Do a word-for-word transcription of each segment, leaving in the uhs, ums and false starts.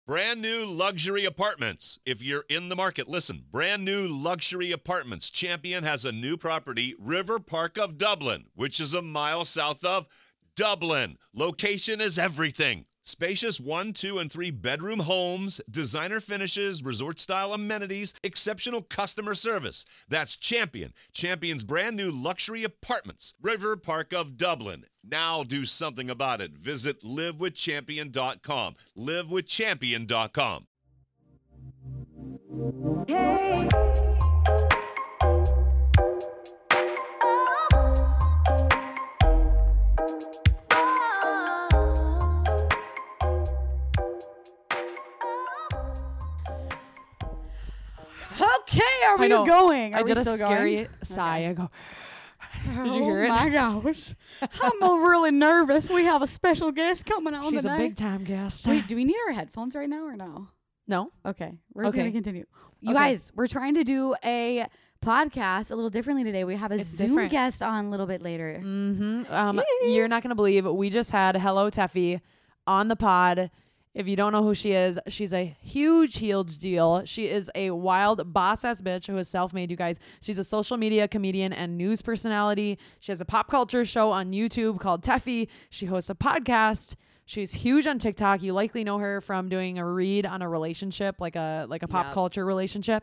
Brand new luxury apartments. If you're in the market, listen. Brand new luxury apartments. Champion has a new property, River Park of Dublin, which is a mile south of Dublin. Location is everything. Spacious one, two, and three bedroom homes, designer finishes, resort-style amenities, exceptional customer service. That's Champion. Champion's brand new luxury apartments. River Park of Dublin. Now do something about it. Visit live with champion dot com. live with champion dot com. Hey. Okay, are we I know. going? Are I we did a still scary going? sigh. Okay. I go, did you hear it? Oh my gosh. I'm uh, really nervous. We have a special guest coming on She's tonight. a big time guest. Wait, do we need our headphones right now or no? No? Okay, we're just Okay. going to continue. You Okay. guys, we're trying to do a podcast a little differently today. We have a It's Zoom different. guest on a little bit later. Mm-hmm. Um, Yay. you're not going to believe we just had Hello Teffy on the pod. If you don't know who she is, she's a huge, huge deal. She is a wild boss-ass bitch who is self-made, you guys. She's a social media comedian and news personality. She has a pop culture show on YouTube called Teffy. She hosts a podcast. She's huge on TikTok. You likely know her from doing a read on a relationship, like a like a pop Yep. culture relationship.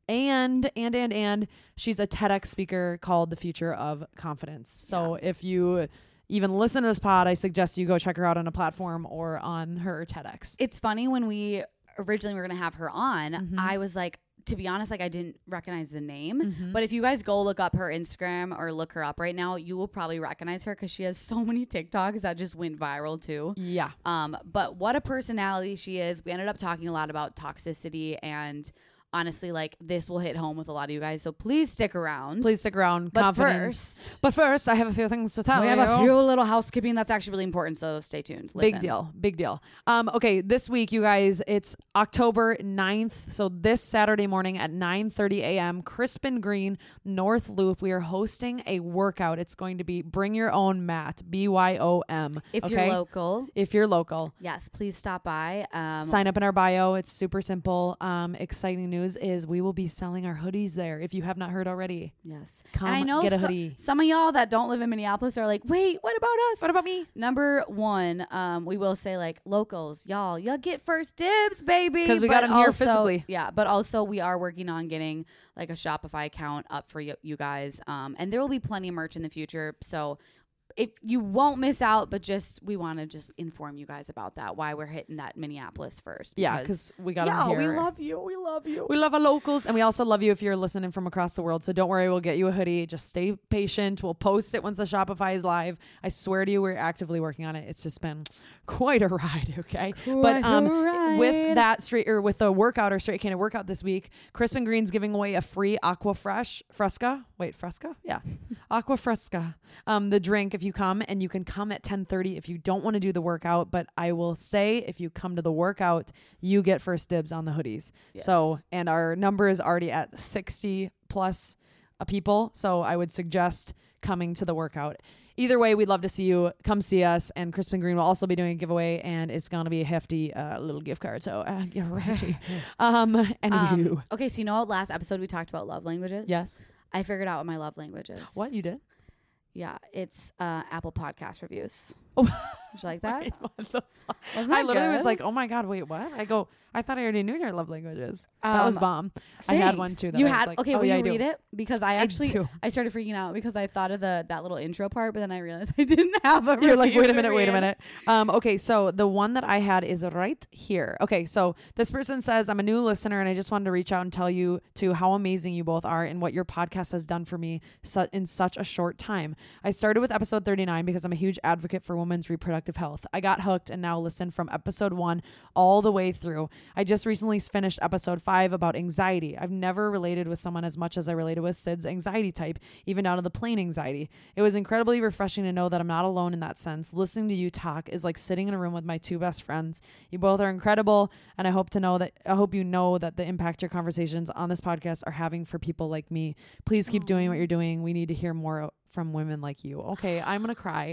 And, and, and, and she's a TEDx speaker called The Future of Confidence. So if you even listen to this pod, I suggest you go check her out on a platform or on her TEDx. It's funny when we originally were going to have her on, Mhm. I was like, to be honest, like I didn't recognize the name. Mhm. But if you guys go look up her Instagram or look her up right now, you will probably recognize her because she has so many TikToks that just went viral too. Yeah. Um, but what a personality she is. We ended up talking a lot about toxicity, and honestly, like this will hit home with a lot of you guys. So please stick around. Please stick around. But Confidence. first, But first, I have a few things to tell we you. have a few little housekeeping that's actually really important. So stay tuned. Big Listen. deal. Big deal. Um, okay, this week, you guys, it's October ninth. So this Saturday morning at nine thirty a.m., Crispin Green, North Loop, we are hosting a workout. It's going to be Bring Your Own Mat, B Y O M. If okay? you're local, If you're local. yes, please stop by. Um, Sign up in our bio. It's super simple. Um, exciting news is we will be selling our hoodies there if you have not heard already. Yes. Come and I know get a so- hoodie. some of y'all that don't live in Minneapolis are like, wait, what about us? What about me? Number one, um, we will say like locals, y'all, y'all get first dibs, baby. 'Cause we But got 'em here also- physically. Yeah, but also we are working on getting like a Shopify account up for you, you guys. Um, and there will be plenty of merch in the future. So if you won't miss out, but just we want to just inform you guys about that, why we're hitting that Minneapolis first. Yeah, because we got 'em yeah, we here. love you. We love you. We love our locals, and we also love you if you're listening from across the world. So don't worry, we'll get you a hoodie. Just stay patient. We'll post it once the Shopify is live. I swear to you, we're actively working on it. It's just been quite a ride, okay? but Quite um, a ride. with that straight or with the workout or straight candid workout this week, Crispin Green's giving away a free Aqua Fresh Fresca. Wait, Fresca? Yeah, Aqua Fresca. Um, the drink if you come, and you can come at ten thirty if you don't want to do the workout. But I will say, if you come to the workout, you get first dibs on the hoodies. Yes. So, and our number is already at sixty plus uh, people. So I would suggest coming to the workout. Either way, we'd love to see you. Come see us. And Crispin Green will also be doing a giveaway, and it's going to be a hefty uh, little gift card. So uh, get ready. um, and Um, you. okay, so you know, last episode we talked about love languages. Yes. I figured out what my love language is. What you did? Yeah, it's uh, Apple Podcast reviews. Oh. Did you like that? Wait, what the fuck? Wasn't I that literally was good? like, oh my God, wait, what? I go, I thought I already knew your love languages. that was Um, bomb. I had one Thanks. too. That you I was had like, okay. oh, will yeah, you I do. read it? Because I I actually do. I started freaking out because I thought of the that little intro part, but then I realized I didn't have a. You're like, review wait a to minute, wait a read. minute. Um, okay, so the one that I had is right here. Okay, so this person says, I'm a new listener and I just wanted to reach out and tell you to how amazing you both are and what your podcast has done for me su- in such a short time. I started with episode thirty-nine because I'm a huge advocate for women's reproductive health. I got hooked and now listen from episode one all the way through. I just recently finished episode five about anxiety. I've never related with someone as much as I related with Sid's anxiety type, even down to the plain anxiety. It was incredibly refreshing to know that I'm not alone in that sense. Listening to you talk is like sitting in a room with my two best friends. You both are incredible, and I hope to know that I hope you know that the impact your conversations on this podcast are having for people like me. Please keep doing what you're doing. We need to hear more from women like you. Okay, I'm gonna cry. Oh,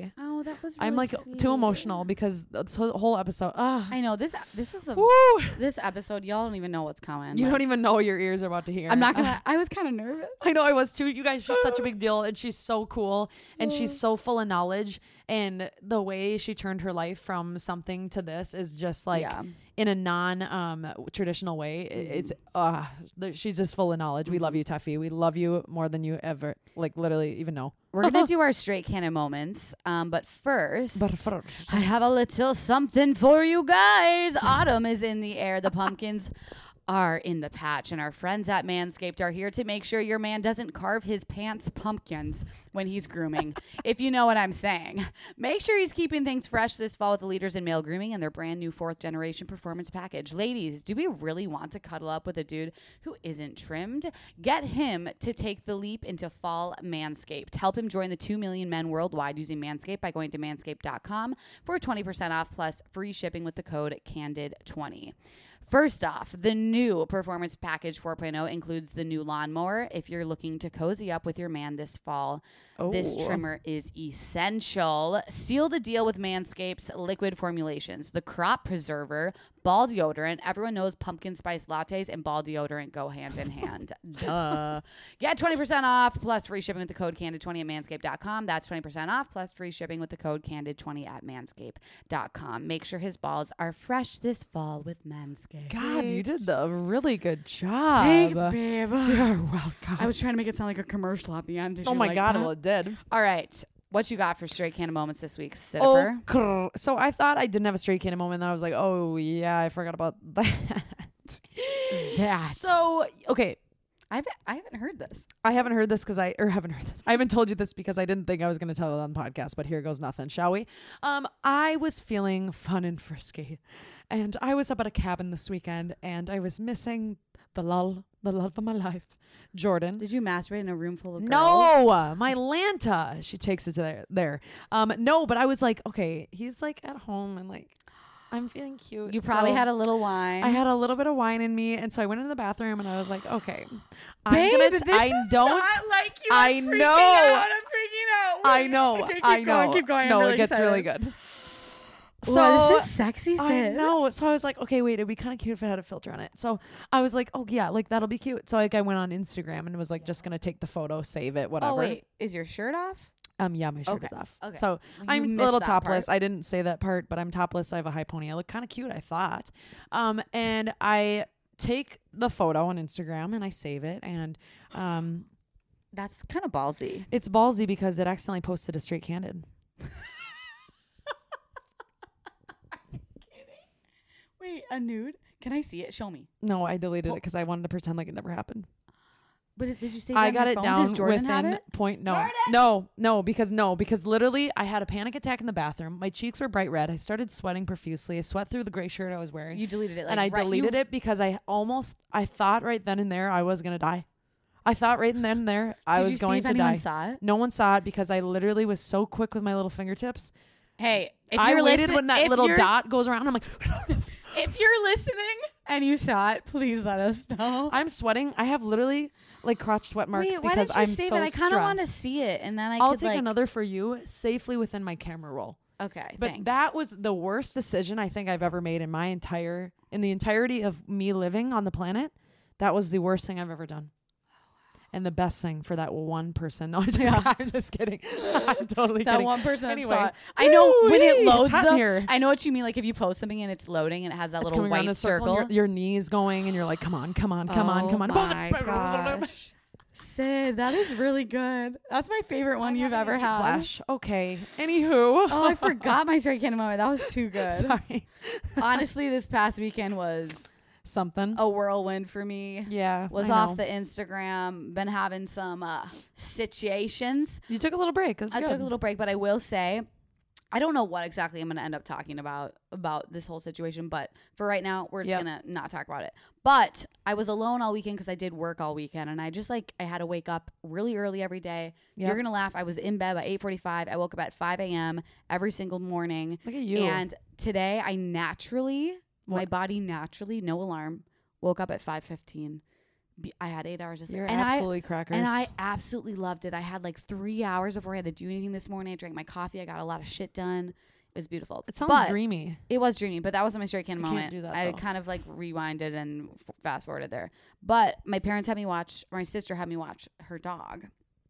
that was. I'm really like sweet. too emotional because this whole whole episode. Ah, I know this. This is a woo! this episode. Y'all don't even know what's coming. You like, don't even know what your ears are about to hear. I'm not gonna. I was kind of nervous. I know I was too. You guys, she's such a big deal, and she's so cool, and she's so full of knowledge. And the way she turned her life from something to this is just like Yeah. in a non um traditional way. Mm-hmm. It's uh th- she's just full of knowledge. Mm-hmm. We love you, Tuffy. We love you more than you ever like literally even know. We're gonna do our straight canon moments, um, but first, But first. I have a little something for you guys. Autumn is in the air. The pumpkins are in the patch, and our friends at Manscaped are here to make sure your man doesn't carve his pants pumpkins when he's grooming, if you know what I'm saying. Make sure he's keeping things fresh this fall with the leaders in male grooming and their brand new fourth generation performance package. Ladies, do we really want to cuddle up with a dude who isn't trimmed? Get him to take the leap into fall Manscaped. Help him join the two million men worldwide using Manscaped by going to manscaped dot com for twenty percent off plus free shipping with the code candid twenty. First off, the new Performance Package four point oh includes the new lawnmower. If you're looking to cozy up with your man this fall, oh. this trimmer is essential. Seal the deal with Manscaped's liquid formulations. The Crop Preserver, ball deodorant. Everyone knows pumpkin spice lattes and ball deodorant go hand in hand. Duh. Get twenty percent off plus free shipping with the code candid twenty at manscaped dot com. That's twenty percent off plus free shipping with the code candid twenty at manscaped dot com. Make sure his balls are fresh this fall with Manscaped. God, you did a really good job. Thanks, babe. You're welcome. I was trying to make it sound like a commercial at the end. Did oh you my like God, that? well, it did. All right. What you got for straight canon moments this week, Oh, Sitifer? crrr. So I thought I didn't have a straight canon moment. And I was like, oh, yeah, I forgot about that. That. So, okay. I haven't, I haven't heard this. I haven't heard this because I, or haven't heard this. I haven't told you this because I didn't think I was going to tell it on the podcast, but here goes nothing, shall we? Um, I was feeling fun and frisky, and I was up at a cabin this weekend, and I was missing the lull, the love of my life, Jordan. Did you masturbate in a room full of girls? No, my Lanta. She takes it to there. There. Um, no, but I was like, okay, he's like at home and like, I'm feeling cute. You probably so had a little wine. I had a little bit of wine in me, and so I went into the bathroom and I was like, okay, I'm Babe, gonna. T- this I is don't. not like you. I I'm freaking know. Out. I'm freaking out. I know. Okay, keep I know. Going, keep going. No, I'm really it gets excited. really good. So So this is sexy, Sid. I know. So I was like, okay, wait, it'd be kind of cute if it had a filter on it. So I was like, oh yeah, like that'll be cute. So like I went on Instagram and was like, just gonna take the photo, save it, whatever. Oh wait, is your shirt off? Um, yeah, my shirt Okay. is off. Okay. So You I'm a missed little that topless. part. I didn't say that part, but I'm topless. I have a high pony. I look kind of cute, I thought. Um, and I take the photo on Instagram and I save it. And um, That's kind of ballsy. it's ballsy because it accidentally posted a straight candid. Wait, a nude? Can I see it? Show me. No, I deleted Well- it because I wanted to pretend like it never happened. But is, did you say I on got your it phone? down Does Jordan have within it? point. No, Jordan! no, no, because no, because literally I had a panic attack in the bathroom. My cheeks were bright red. I started sweating profusely. I sweat through the gray shirt I was wearing. You deleted it, like, and I right, deleted you, it because I almost, I thought right then and there I was gonna die. I thought right then and there I Did was you going see if to anyone die. saw it? No one saw it because I literally was so quick with my little fingertips. Hey, if I you're waited listen- when that if little you're- dot goes around. I'm like, If you're listening and you saw it, please let us know. I'm sweating. I have literally like crotch sweat marks Wait, why because did you I'm save so it? I kind of want to stressed. see it, and then I I'll could take like. another for you safely within my camera roll. Okay, But thanks. that was the worst decision I think I've ever made in my entire in the entirety of me living on the planet. That was the worst thing I've ever done. And the best thing for that one person. No, I'm just, Yeah. I'm just kidding. I'm totally that kidding. one person that Anyway. saw it. I know when it Woo-wee, loads it's hot in though. here. I know what you mean. Like if you post something and it's loading and it has that It's little coming around in white a circle. circle. and Your, your knees going, and you're like, come on, come on, come on, come on. Oh my gosh. Sid, that is really good. That's my favorite one you've ever had. Flash. Okay. Anywho. Oh, I forgot my straight cannon moment. That was too good. Sorry. Honestly, this past weekend was Something. a whirlwind for me. Yeah. Was I off know. the Instagram. Been having some uh, situations. You took a little break. That's I good. took a little break, but I will say, I don't know what exactly I'm going to end up talking about about this whole situation. But for right now, we're just Yep. going to not talk about it. But I was alone all weekend because I did work all weekend, and I just like I had to wake up really early every day. Yep. You're gonna laugh. I was in bed by eight forty-five. I woke up at five a.m. every single morning. Look at you. And today, I naturally, my What? body naturally, no alarm, woke up at five fifteen be- I had eight hours of sleep. You're and absolutely I, crackers. And I absolutely loved it. I had like three hours before I had to do anything this morning. I drank my coffee. I got a lot of shit done. It was beautiful. It sounds but dreamy. It was dreamy, but that wasn't my straight can I moment. can't do that, I though. kind of like rewinded and f- fast forwarded there. But my parents had me watch, or my sister had me watch her dog.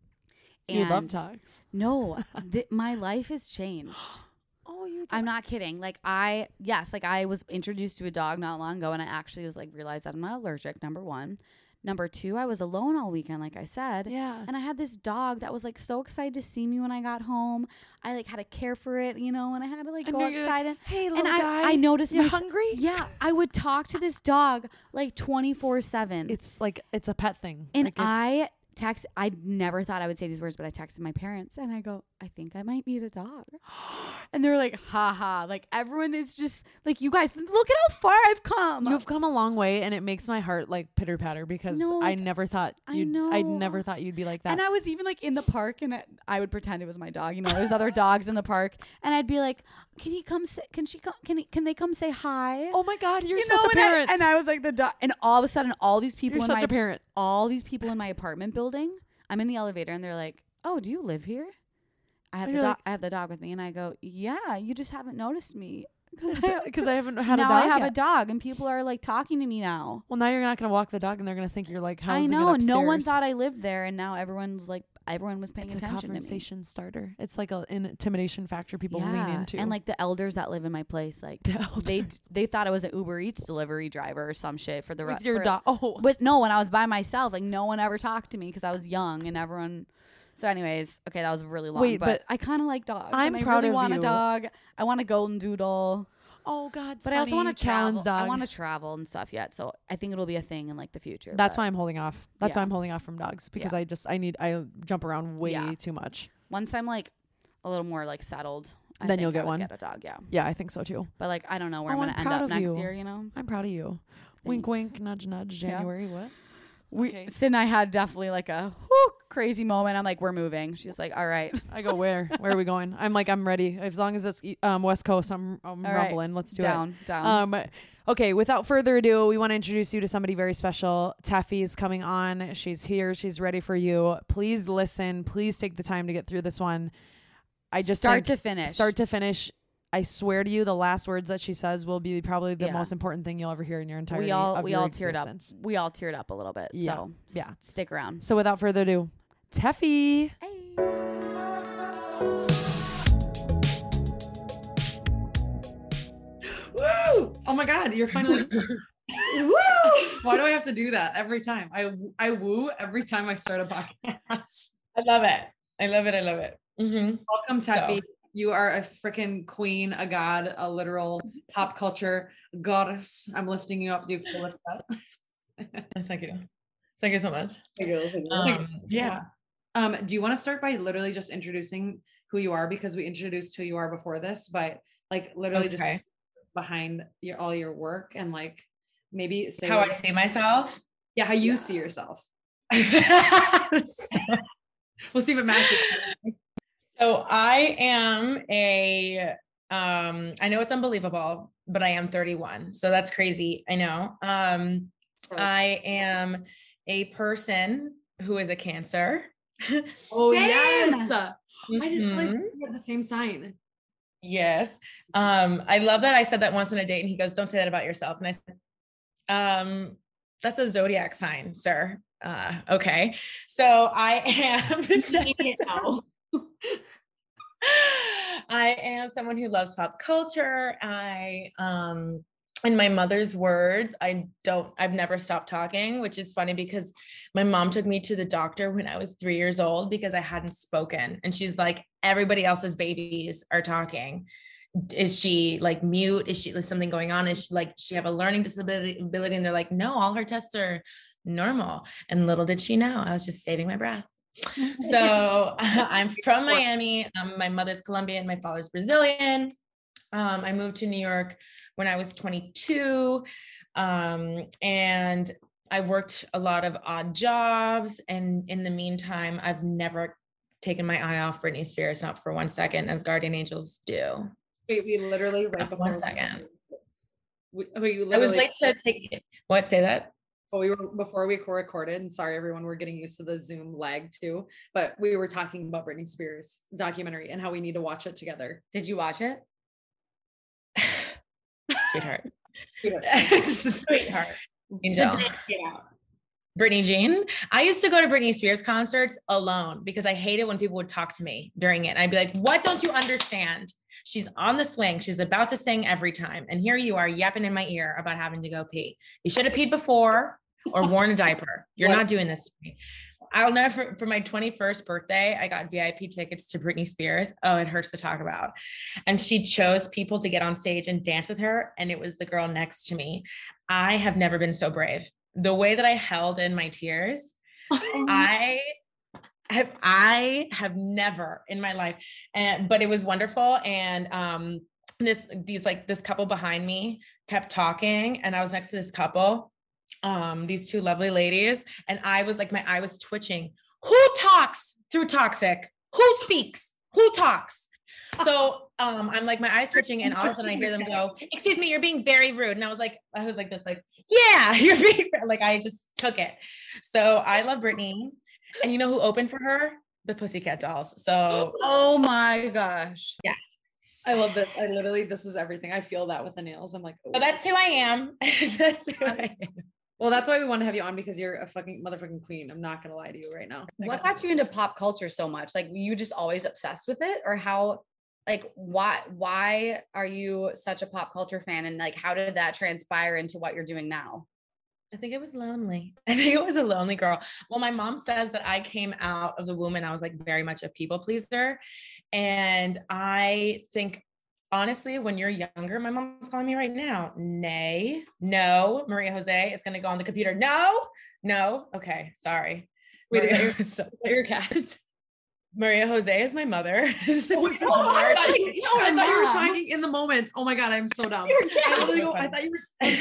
You love And dogs. No, th- my life has changed. Oh, you. I'm not kidding. Like I, yes, like I was introduced to a dog not long ago, and I actually was like realized that I'm not allergic. Number one, number two, I was alone all weekend, like I said. Yeah. And I had this dog that was like so excited to see me when I got home. I like had to care for it, you know, and I had to like And go you're like, outside and Hey, little and I, guy. I noticed you my hungry? Yeah, I would talk to this dog like twenty-four seven. It's like it's a pet thing. And Like it- I text, I never thought I would say these words, but I texted my parents and I go, I think I might need a dog. And they're like, ha ha. Like everyone is just like, you guys, look at how far I've come. You've come a long way, and it makes my heart like pitter patter because No, I like, never thought I you'd. I know. never thought you'd be like that. And I was even like in the park and I, I would pretend it was my dog. You know, there's other dogs in the park. And I'd be like, can he come say, can she come, can he, can they come say hi? oh my God, you're You such know, a and I- parent. And I, was like the dog. And all of a sudden, all these people you're in such my, a parent. all these people in my apartment building, I'm in the elevator and they're like, oh, do you live here? I have And the you're dog. I have the dog with me, and I go, yeah, you just haven't noticed me Because I haven't had a now dog I have yet. a dog, and people are like talking to me now. Well, now you're not gonna walk the dog, and they're gonna think you're like I housing know. it No one upstairs. thought I lived there, and now everyone's like, everyone was paying It's a attention to me. conversation starter. It's like a, an intimidation factor people lean Yeah. into. And like the elders that live in my place, like The they elders. they thought I was an Uber Eats delivery driver or some shit for the with rest. your dog. Oh, But no, when I was by myself, like no one ever talked to me because I was young, and everyone. So, anyways, okay, that was really long. Wait, but, but I kind of like dogs. I'm and I proud really of want you. a dog. I want a golden doodle. oh God. But I also want to Callan's travel. dog. I want to travel and stuff yet. So I think it'll be a thing in like the future. That's but why I'm holding off. That's Yeah. why I'm holding off from dogs because Yeah. I just I need I jump around way Yeah. too much. once I'm like a little more like settled, I Then think you'll I get would one. Get a dog, yeah. Yeah, I think so too. But like I don't know where Oh, I'm I'm gonna end proud up of next you. year. You know, I'm proud of you. Wink, Thanks. wink, nudge, nudge. Yeah. January. What? we Okay. Sid and I had definitely like a whew, crazy moment. I'm like, we're moving. She's like, all right. I go where? Where are we going? I'm like I'm ready. As long as it's e- um West Coast, I'm I'm All right. rumbling. Let's do down, it. down. Um, okay, without further ado, we want to introduce you to somebody very special. Taffy is coming on. She's here. She's ready for you. Please listen. Please take the time to get through this one. I just start think- to finish. Start to finish. I swear to you, the last words that she says will be probably the Yeah. most important thing you'll ever hear in your entire we all of we your all teared existence. up. We all teared up a little bit. Yeah. So s- Yeah. stick around. So without further ado, Taffy. Hey. Woo! Oh my God, you're finally. Woo! Why do I have to do that every time? I I woo every time I start a podcast. I love it. I love it. I love it. Mm-hmm. Welcome, Taffy. So- You are a freaking queen, a god, a literal pop culture goddess. I'm lifting you up. Do you feel lift up? Thank you. Thank you so much. Thank you. Um, yeah. Um, do you want to start by literally just introducing who you are, because we introduced who you are before this, but like literally just Okay. behind your all your work and like maybe say How I what- see myself. yeah, how you Yeah. see yourself. So We'll see if it matches. I am a um I know it's unbelievable, but I am thirty-one. So that's crazy. I know. Um I am a person who is a Cancer. Oh Same. yes. I didn't realize Mhm. we had the same sign. Yes. Um, I love that I said that once on a date and he goes, don't say that about yourself. And I said, um, that's a zodiac sign, sir. Uh, okay. So I am, I am someone who loves pop culture. I, um, in my mother's words, I don't, I've never stopped talking, which is funny because my mom took me to the doctor when I was three years old because I hadn't spoken. And she's like, everybody else's babies are talking. Is she like mute? Is she, is something going on? Is she like, she have a learning disability ability? And they're like, no, all her tests are normal. And little did she know, I was just saving my breath. So I'm from Miami. Um, my mother's Colombian, my father's Brazilian. Um, I moved to New York when I was twenty-two. Um, and I worked a lot of odd jobs. And in the meantime, I've never taken my eye off Britney Spears, not for one second, as guardian angels do. Wait, we literally right Not before one second. We, oh, you I was literally late to take it. What? Say that? Well, we were before we recorded, and sorry everyone, we're getting used to the Zoom lag too. But we were talking about Britney Spears documentary and how we need to watch it together. Did you watch it? Sweetheart. Sweetheart. Sweetheart. Angel. Britney Jean. I used to go to Britney Spears concerts alone because I hated when people would talk to me during it. And I'd be like, what don't you understand? She's on the swing. She's about to sing every time. And here you are yapping in my ear about having to go pee. You should have peed before or worn a diaper. You're what? Not doing this to me. I'll never, for my twenty-first birthday, I got V I P tickets to Britney Spears. Oh, it hurts to talk about. And she chose people to get on stage and dance with her. And it was the girl next to me. I have never been so brave. The way that I held in my tears, I have, I have never in my life, and, but it was wonderful. And, um, this, these, like this couple behind me kept talking and I was next to this couple, um, these two lovely ladies. And I was like, my eye was twitching. Who talks through toxic? Who speaks? Who talks? So, um, I'm like, my eyes twitching and all of a sudden I hear them go, excuse me, you're being very rude. And I was like, I was like this, like, yeah, you're being like, I just took it. So I love Britney. And you know who opened for her? The Pussycat Dolls. So, oh my gosh. Yeah. I love this. I literally, this is everything. I feel that with the nails. I'm like, oh. So that's who I am. That's who I am. Well, that's why we want to have you on, because you're a fucking motherfucking queen. I'm not going to lie to you right now. What got you into pop culture so much? Like, were you just always obsessed with it, or how, like, why, why are you such a pop culture fan? And like, how did that transpire into what you're doing now? I think it was lonely. I think it was a lonely girl. Well, my mom says that I came out of the womb and I was like very much a people pleaser. And I think, honestly, when you're younger, my mom's calling me right now. Nay, no, Maria Jose, it's going to go on the computer. No, no. Okay. Sorry. Wait, Maria, is that your, is that your cat? Maria Jose is my mother. Oh, I, thought you, no, I thought you were talking in the moment. Oh my God, I'm so dumb. I, go, I thought you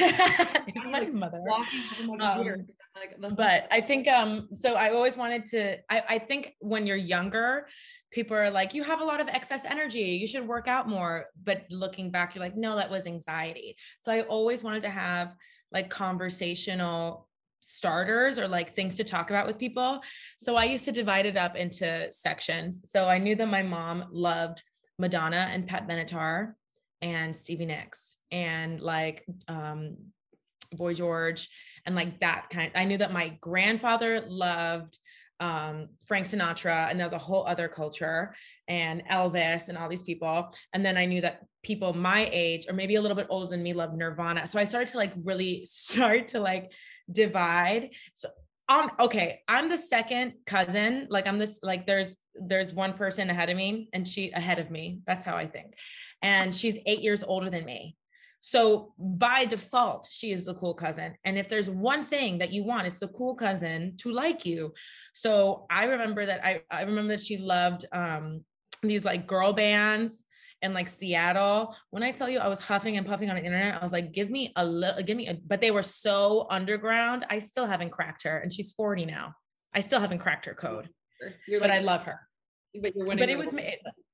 were my like mother. Walking um, like, but I think, um, so I always wanted to, I, I think when you're younger, people are like, you have a lot of excess energy, you should work out more. But looking back, you're like, no, that was anxiety. So I always wanted to have like conversational starters or like things to talk about with people. So I used to divide it up into sections. So I knew that my mom loved Madonna and Pat Benatar and Stevie Nicks and like um, Boy George and like that kind. I knew that my grandfather loved um, Frank Sinatra, and that was a whole other culture, and Elvis and all these people. And then I knew that people my age or maybe a little bit older than me loved Nirvana. So I started to like really start to like divide. So um okay, I'm the second cousin. Like I'm this, like there's there's one person ahead of me and she ahead of me. That's how I think. And she's eight years older than me. So by default, she is the cool cousin. And if there's one thing that you want, it's the cool cousin to like you. So I remember that I, I remember that she loved um these like girl bands in like Seattle. When I tell you I was huffing and puffing on the internet, I was like, give me a little, give me a, but they were so underground. I still haven't cracked her, and she's forty now. I still haven't cracked her code, you're but like, I love her. But you're winning. But it was me.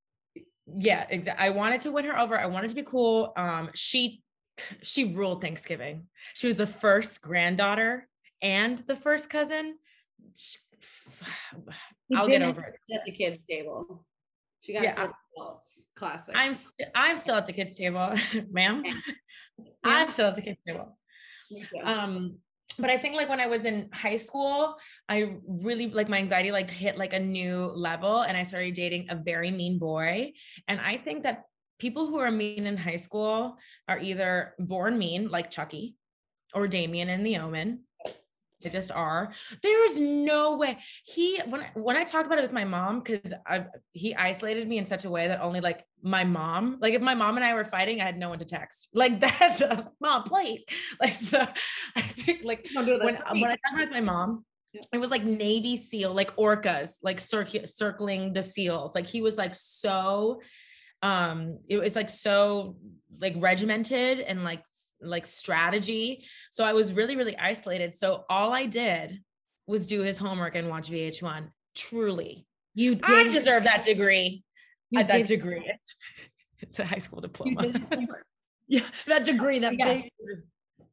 Yeah, exactly. I wanted to win her over. I wanted to be cool. Um, she, she ruled Thanksgiving. She was the first granddaughter and the first cousin. She, I'll get over it. At the kids' table. She got yeah, adults. Classic. I'm st- I'm still at the kids' table, ma'am. Yeah. I'm still at the kids' table. Um, but I think like when I was in high school, I really like my anxiety like hit like a new level, and I started dating a very mean boy. And I think that people who are mean in high school are either born mean, like Chucky, or Damien in The Omen. They just are. There is no way. He, when I, when I talk about it with my mom, because I he isolated me in such a way that only like my mom, like if my mom and I were fighting, I had no one to text. Like that's, I was like, Mom, please. Like, so I think like when, when I talk about my mom, it was like Navy SEAL, like orcas, like cir- circling the SEALs. Like he was like so, um, it was like so like regimented and like like strategy. So I was really, really isolated. So all I did was do his homework and watch V H one. Truly. You did. I deserve that degree. You uh, that did. degree. It's a high school diploma. You did. Yeah, that degree, that Yes. big.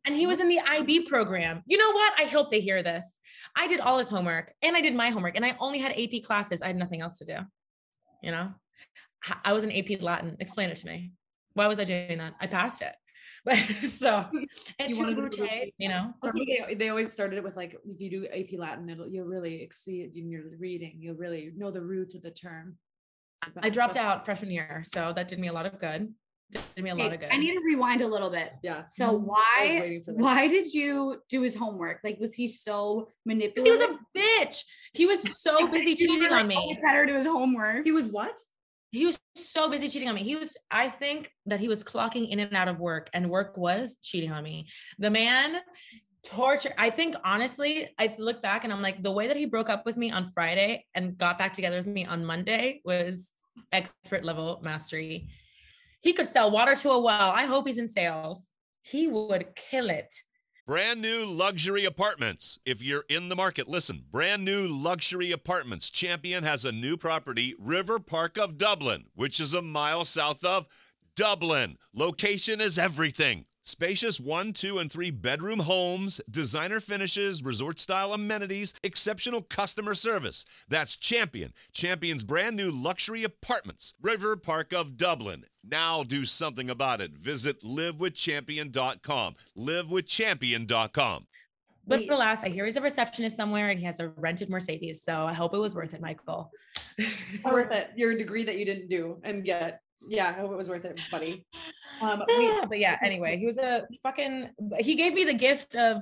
And he was in the I B program. You know what? I hope they hear this. I did all his homework and I did my homework and I only had A P classes. I had nothing else to do. You know, I was in A P Latin. Explain it to me. Why was I doing that? I passed it. But so, and You to wanted to Brute, do- you know, They, they always started it with like, if you do A P Latin, it'll, you'll really exceed in your reading. You'll really know the root of the term. I dropped out freshman year. So that did me a lot of good. Did me a lot Okay, of good. I need to rewind a little bit. Yeah. So I was why waiting for this. why did you do his homework? Like, was he so 'Cause he manipulative? was a bitch. He was so busy cheating on me. Better to his homework. He was what? He was so busy cheating on me. He was, I think that he was clocking in and out of work and work was cheating on me. The man torture. I think honestly, I look back and I'm like, the way that he broke up with me on Friday and got back together with me on Monday was expert level mastery. He could sell water to a well. I hope he's in sales. He would kill it. Brand new luxury apartments. If you're in the market, listen. Brand new luxury apartments. Champion has a new property, River Park of Dublin, which is a mile south of Dublin. Location is everything. Spacious one, two, and three bedroom homes, designer finishes, resort style amenities, exceptional customer service. That's Champion. Champion's brand new luxury apartments, River Park of Dublin. Now do something about it. Visit live with champion dot com. live with champion dot com. But Wait. for last, I hear he's a receptionist somewhere and he has a rented Mercedes. So I hope it was worth it, Michael. Worth it. Your degree that you didn't do and get. Yeah, I hope it was worth it, buddy. Um, wait, but yeah, anyway, he was a fucking, he gave me the gift of,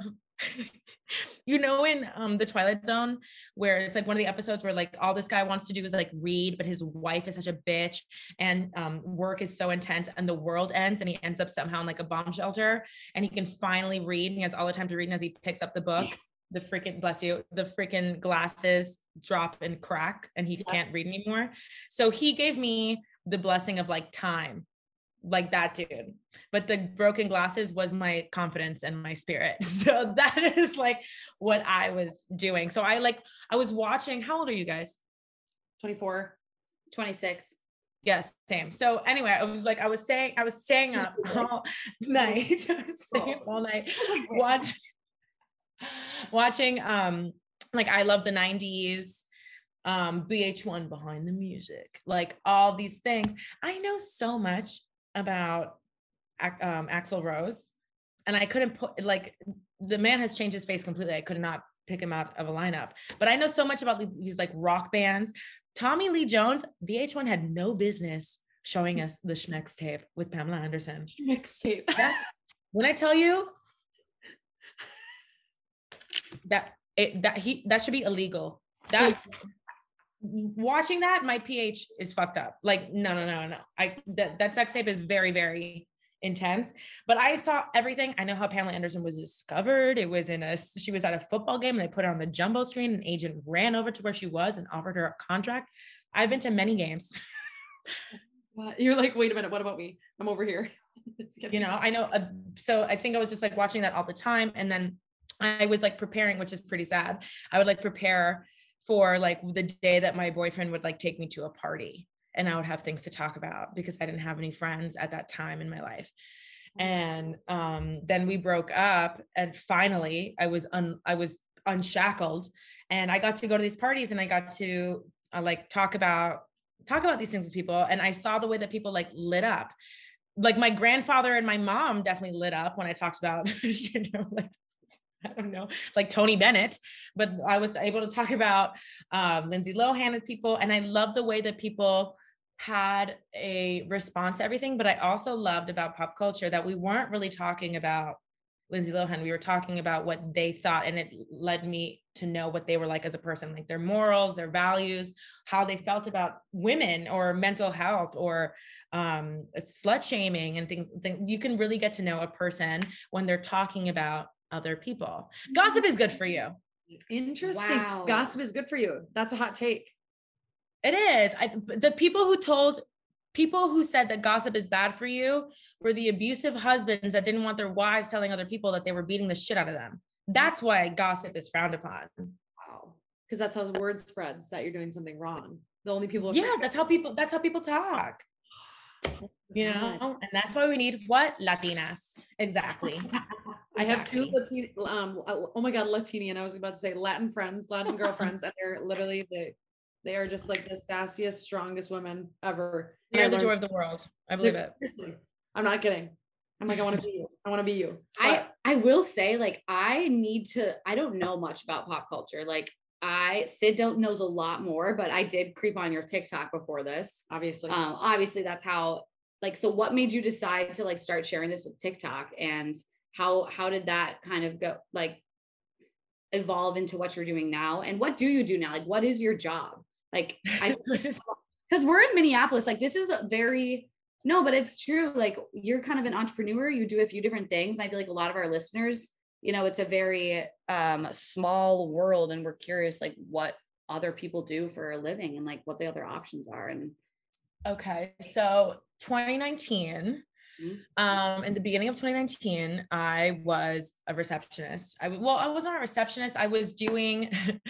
you know, in um the Twilight Zone, where it's like one of the episodes where like all this guy wants to do is like read, but his wife is such a bitch and um work is so intense and the world ends and he ends up somehow in like a bomb shelter and he can finally read and he has all the time to read, and as he picks up the book, the freaking, bless you, the freaking glasses drop and crack and he can't Yes. read anymore. So he gave me the blessing of like time, like that dude. But the broken glasses was my confidence and my spirit. So that is like what I was doing. So I like, I was watching, how old are you guys? twenty-four. twenty-six. Yes, same. So anyway, I was like, I was saying, I was staying up all night. I was staying up all night watch, watching, um, like I love the nineties, um, B H one Behind the Music, like all these things. I know so much about um, Axl Rose, and I couldn't put, like, the man has changed his face completely. I could not pick him out of a lineup, but I know so much about these like rock bands. Tommy Lee Jones, V H one had no business showing us the Schmex tape with Pamela Anderson. Mixtape. That, when I tell you that it, that he, that should be illegal. That watching that, my pH is fucked up. Like, no, no, no, no. I, that, that sex tape is very, very intense, but I saw everything. I know how Pamela Anderson was discovered. It was in a, she was at a football game and they put it on the jumbo screen. An agent ran over to where she was and offered her a contract. I've been to many games. What? You're like, wait a minute, what about me? I'm over here. You know, I know. Uh, so I think I was just like watching that all the time. And then I was like preparing, which is pretty sad. I would like prepare for like the day that my boyfriend would like take me to a party and I would have things to talk about because I didn't have any friends at that time in my life. And um, then we broke up and finally I was un- I was unshackled and I got to go to these parties and I got to uh, like talk about talk about these things with people. And I saw the way that people like lit up. Like my grandfather and my mom definitely lit up when I talked about, you know, like, I don't know, like Tony Bennett, but I was able to talk about um, Lindsay Lohan with people. And I love the way that people had a response to everything. But I also loved about pop culture that we weren't really talking about Lindsay Lohan. We were talking about what they thought. And it led me to know what they were like as a person, like their morals, their values, how they felt about women or mental health or um, slut shaming and things. You can really get to know a person when they're talking about other people. Gossip is good for you. Interesting. Wow. Gossip is good for you. That's a hot take. It is. I, the people who told people who said that gossip is bad for you were the abusive husbands that didn't want their wives telling other people that they were beating the shit out of them. That's why gossip is frowned upon. Wow. Because that's how the word spreads that you're doing something wrong. The only people. Yeah, that's how people, that's how people talk. You know, and that's why we need what? Latinas. Exactly. I have two Exactly. Latin, um, oh my God, Latinian. I was about to say Latin friends, Latin girlfriends, and they're literally the, they are just like the sassiest, strongest women ever. And I You're the learned, joy of the world. I believe it. seriously, I'm not kidding. I'm like, I want to be you. I want to be you. I I will say, like, I need to, I don't know much about pop culture. Like, I Sid don't knows a lot more, but I did creep on your TikTok before this. Obviously. Um, obviously that's how, like, so what made you decide to like start sharing this with TikTok, and how how did that kind of go, like, evolve into what you're doing now? And what do you do now? Like, what is your job? Like, I, because we're in Minneapolis, like this is a very, no, but it's true. Like, you're kind of an entrepreneur. You do a few different things. And I feel like a lot of our listeners, you know, it's a very um, small world, and we're curious, like, what other people do for a living and like what the other options are. And Okay, so twenty nineteen, Mhm. um, in the beginning of twenty nineteen, I was a receptionist. I w- well, I wasn't a receptionist. I was doing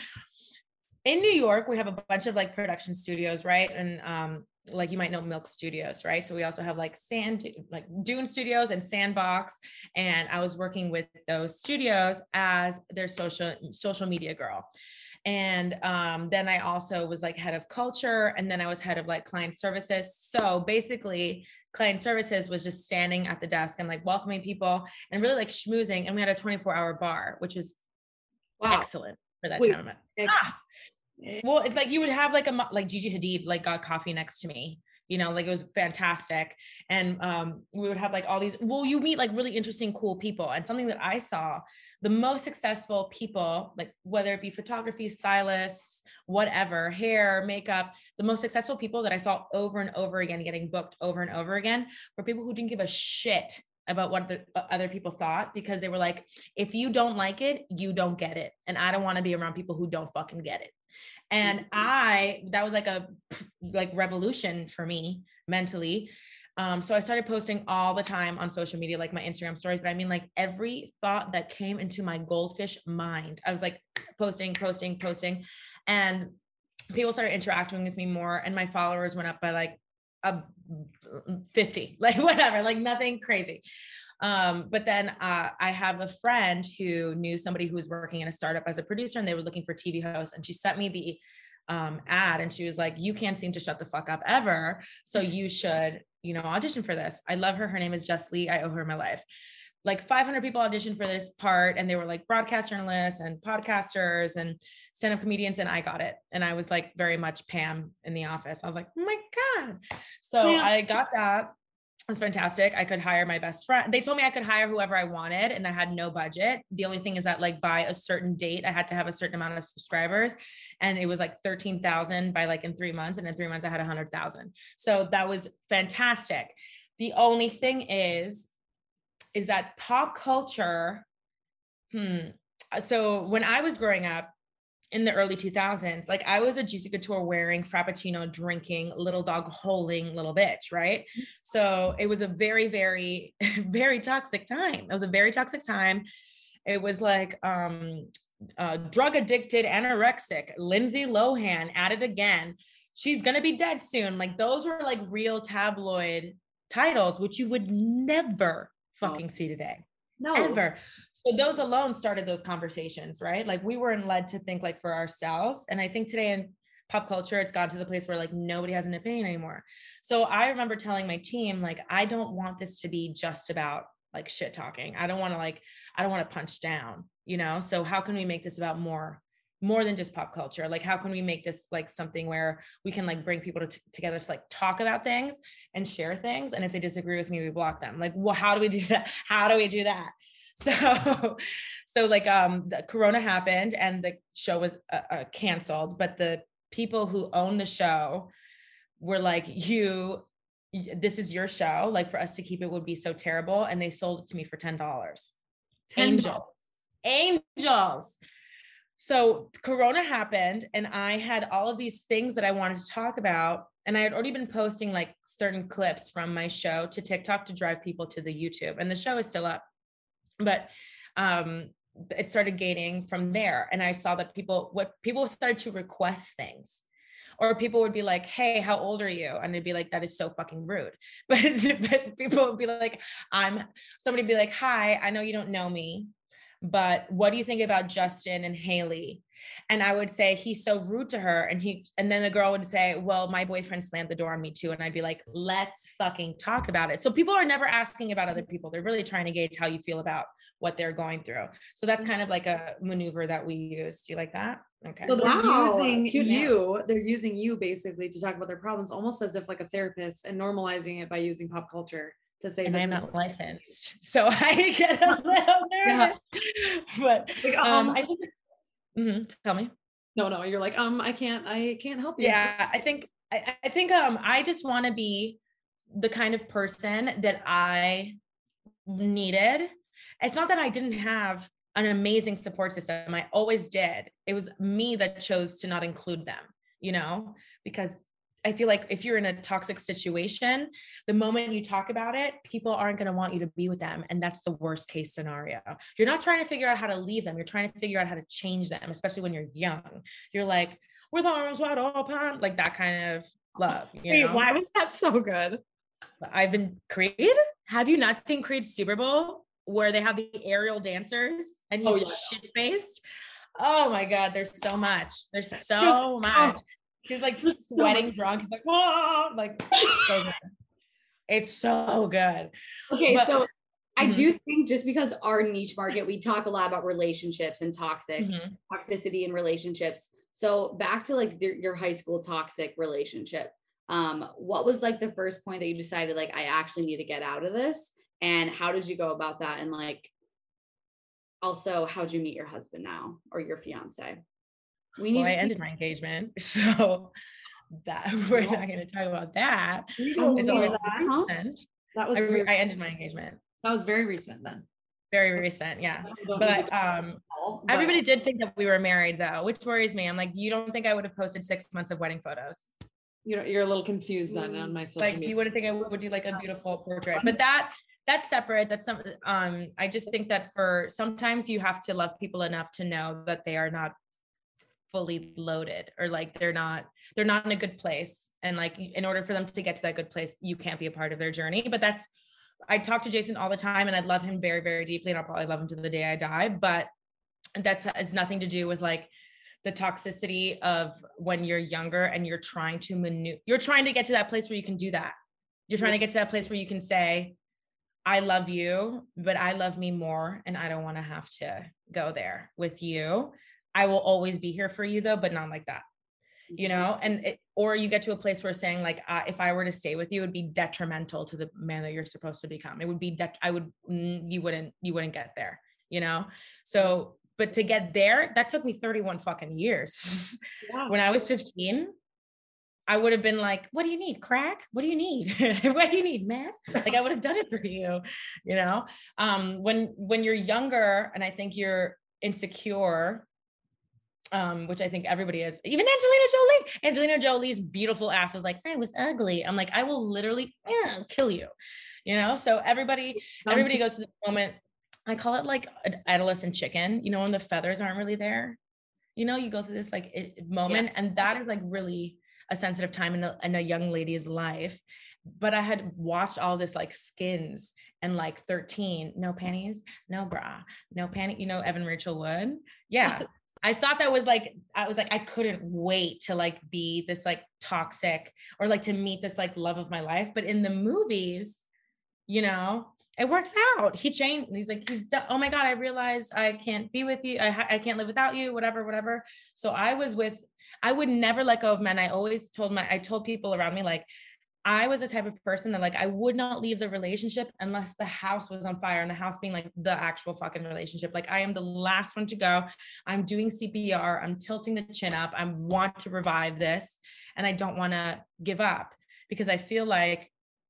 in New York. We have a bunch of like production studios, right? And um, like you might know Milk Studios, right? So we also have like Sand, like Dune Studios and Sandbox. And I was working with those studios as their social social media girl. And um, then I also was like head of culture, and then I was head of like client services. So basically, client services was just standing at the desk and like welcoming people and really like schmoozing. And we had a twenty-four hour bar, which was wow. excellent for that Wait, time. ex- Ah! Well, it's like you would have like a mo- like Gigi Hadid like got coffee next to me, you know, like it was fantastic. And um, we would have like all these. Well, you meet like really interesting, cool people. And something that I saw, the most successful people, like whether it be photography, stylists, whatever, hair, makeup, the most successful people that I saw over and over again getting booked over and over again were people who didn't give a shit about what the uh, other people thought, because they were like, if you don't like it, you don't get it. And I don't want to be around people who don't fucking get it. And I, that was like a like revolution for me mentally. Um, so I started posting all the time on social media, like my Instagram stories, but I mean like every thought that came into my goldfish mind, I was like posting, posting, posting, and people started interacting with me more, and my followers went up by like a fifty, like whatever, like nothing crazy. Um, but then uh, I have a friend who knew somebody who was working in a startup as a producer, and they were looking for T V hosts. And she sent me the um, ad, and she was like, you can't seem to shut the fuck up ever. So you should, you know, audition for this. I love her. Her name is Just Lee. I owe her my life. Like five hundred people auditioned for this part, and they were like broadcast journalists and podcasters and stand-up comedians, and I got it. And I was like very much Pam in the office. I was like, oh my God. So Yeah. I got that. It was fantastic. I could hire my best friend. They told me I could hire whoever I wanted, and I had no budget. The only thing is that like by a certain date, I had to have a certain amount of subscribers, and it was like thirteen thousand by like in three months. And in three months I had a hundred thousand. So that was fantastic. The only thing is, is that pop culture. Hmm. So when I was growing up, in the early two thousands, like I was a Juicy Couture wearing, Frappuccino drinking, little dog holing little bitch, right? So it was a very, very, very toxic time. It was a very toxic time. It was like um, uh, drug addicted, anorexic, Lindsay Lohan at it again. She's gonna be dead soon. Like those were like real tabloid titles, which you would never fucking see today. No. Ever. So those alone started those conversations, right? Like we weren't led to think like for ourselves. And I think today in pop culture, it's gotten to the place where like nobody has an opinion anymore. So I remember telling my team, like, I don't want this to be just about like shit talking. I don't want to like, I don't want to punch down, you know? So how can we make this about more, more than just pop culture? Like, how can we make this like something where we can like bring people to t- together to like talk about things and share things? And if they disagree with me, we block them. Like, well, how do we do that? How do we do that? So, so like, um, the Corona happened and the show was uh, uh, canceled, but the people who own the show were like, you, this is your show. Like for us to keep it would be so terrible. And they sold it to me for ten dollars. Angels, angels. So Corona happened, and I had all of these things that I wanted to talk about. And I had already been posting like certain clips from my show to TikTok to drive people to the YouTube, and the show is still up. But um, it started gaining from there. And I saw that people, what people started to request things. Or people would be like, hey, how old are you? And they'd be like, that is so fucking rude. But, but people would be like, I'm, somebody would be like, hi, I know you don't know me, but what do you think about Justin and Haley? And I would say, he's so rude to her. And he, and then the girl would say, well, my boyfriend slammed the door on me too. And I'd be like, let's fucking talk about it. So people are never asking about other people. They're really trying to gauge how you feel about what they're going through. So that's kind of like a maneuver that we use. Do you like that? Okay. So they're Wow, using cute you, they're using you basically to talk about their problems, almost as if like a therapist, and normalizing it by using pop culture to say, and this I'm is not licensed, so I get a little nervous. But like, um, um, I think. Mhm, tell me. no, no, you're like, um, I can't, I can't help you. Yeah, I think I, I think um I just want to be the kind of person that I needed. It's not that I didn't have an amazing support system. I always did. It was me that chose to not include them, you know, because I feel like if you're in a toxic situation, the moment you talk about it, people aren't going to want you to be with them. And that's the worst case scenario. You're not trying to figure out how to leave them. You're trying to figure out how to change them, especially when you're young. You're like, with arms wide open, like that kind of love. You Wait, know? why was that so good? I've been Creed. Have you not seen Creed Super Bowl where they have the aerial dancers and he's Oh, yeah. shit faced? Oh my God, there's so much. There's so much. He's like sweating drunk. He's like, whoa, like it's so good. It's so good. Okay, But- so I Mhm. do think just because our niche market, we talk a lot about relationships and toxic Mhm. toxicity in relationships. So back to like your, your high school toxic relationship. Um, what was like the first point that you decided like I actually need to get out of this? And how did you go about that? And like also, how'd you meet your husband now or your fiance? We need Well, I to ended my engagement, so that we're not going to talk about that. Oh, It's so already that, recent. that was I, re- very, I ended my engagement. that was very recent then. Very recent, yeah. Don't But need to um, call, but- everybody did think that we were married, though, which worries me. I'm like, you don't think I would have posted six months of wedding photos? you know, you're a little confused then on my social Like, media. you wouldn't think I would do like a beautiful portrait, but that that's separate. That's some. Um, I just think that for sometimes you have to love people enough to know that they are not fully loaded, or like they're not they're not in a good place, and like in order for them to get to that good place, you can't be a part of their journey. But that's, I talk to Jason all the time, and I love him very, very deeply, and I'll probably love him to the day I die. But that has nothing to do with like the toxicity of when you're younger and you're trying to maneuver, you're trying to get to that place where you can do that. You're trying to get to that place where you can say, I love you, but I love me more, and I don't want to have to go there with you. I will always be here for you though, but not like that, you know? And it, or you get to a place where saying like, uh, if I were to stay with you, it would be detrimental to the man that you're supposed to become. It would be that I would, mm, you wouldn't, you wouldn't get there, you know? So, but to get there, that took me thirty-one fucking years. Yeah. When I was fifteen, I would have been like, what do you need? Crack? What do you need? What do you need, meth? Like I would have done it for you, you know? Um, when, when you're younger and I think you're insecure, um, which I think everybody is, even Angelina Jolie, Angelina Jolie's beautiful ass was like, I was ugly. I'm like, I will literally eh, kill you, you know? So everybody, everybody goes to the moment, I call it like an adolescent chicken, you know, when the feathers aren't really there, you know, you go through this like it, moment, yeah. And that is like really a sensitive time in a, in a young lady's life. But I had watched all this like Skins and like thirteen, no panties, no bra, no panty, you know, Evan Rachel Wood. Yeah. I thought that was like, I was like, I couldn't wait to like be this like toxic or like to meet this like love of my life. But in the movies, you know, it works out. He changed. He's like, he's done. Oh my God, I realized I can't be with you. I, ha- I can't live without you, whatever, whatever. So I was with, I would never let go of men. I always told my, I told people around me, like, I was a type of person that like, I would not leave the relationship unless the house was on fire, and the house being like the actual fucking relationship. Like I am the last one to go. I'm doing C P R. I'm tilting the chin up. I want to revive this. And I don't want to give up because I feel like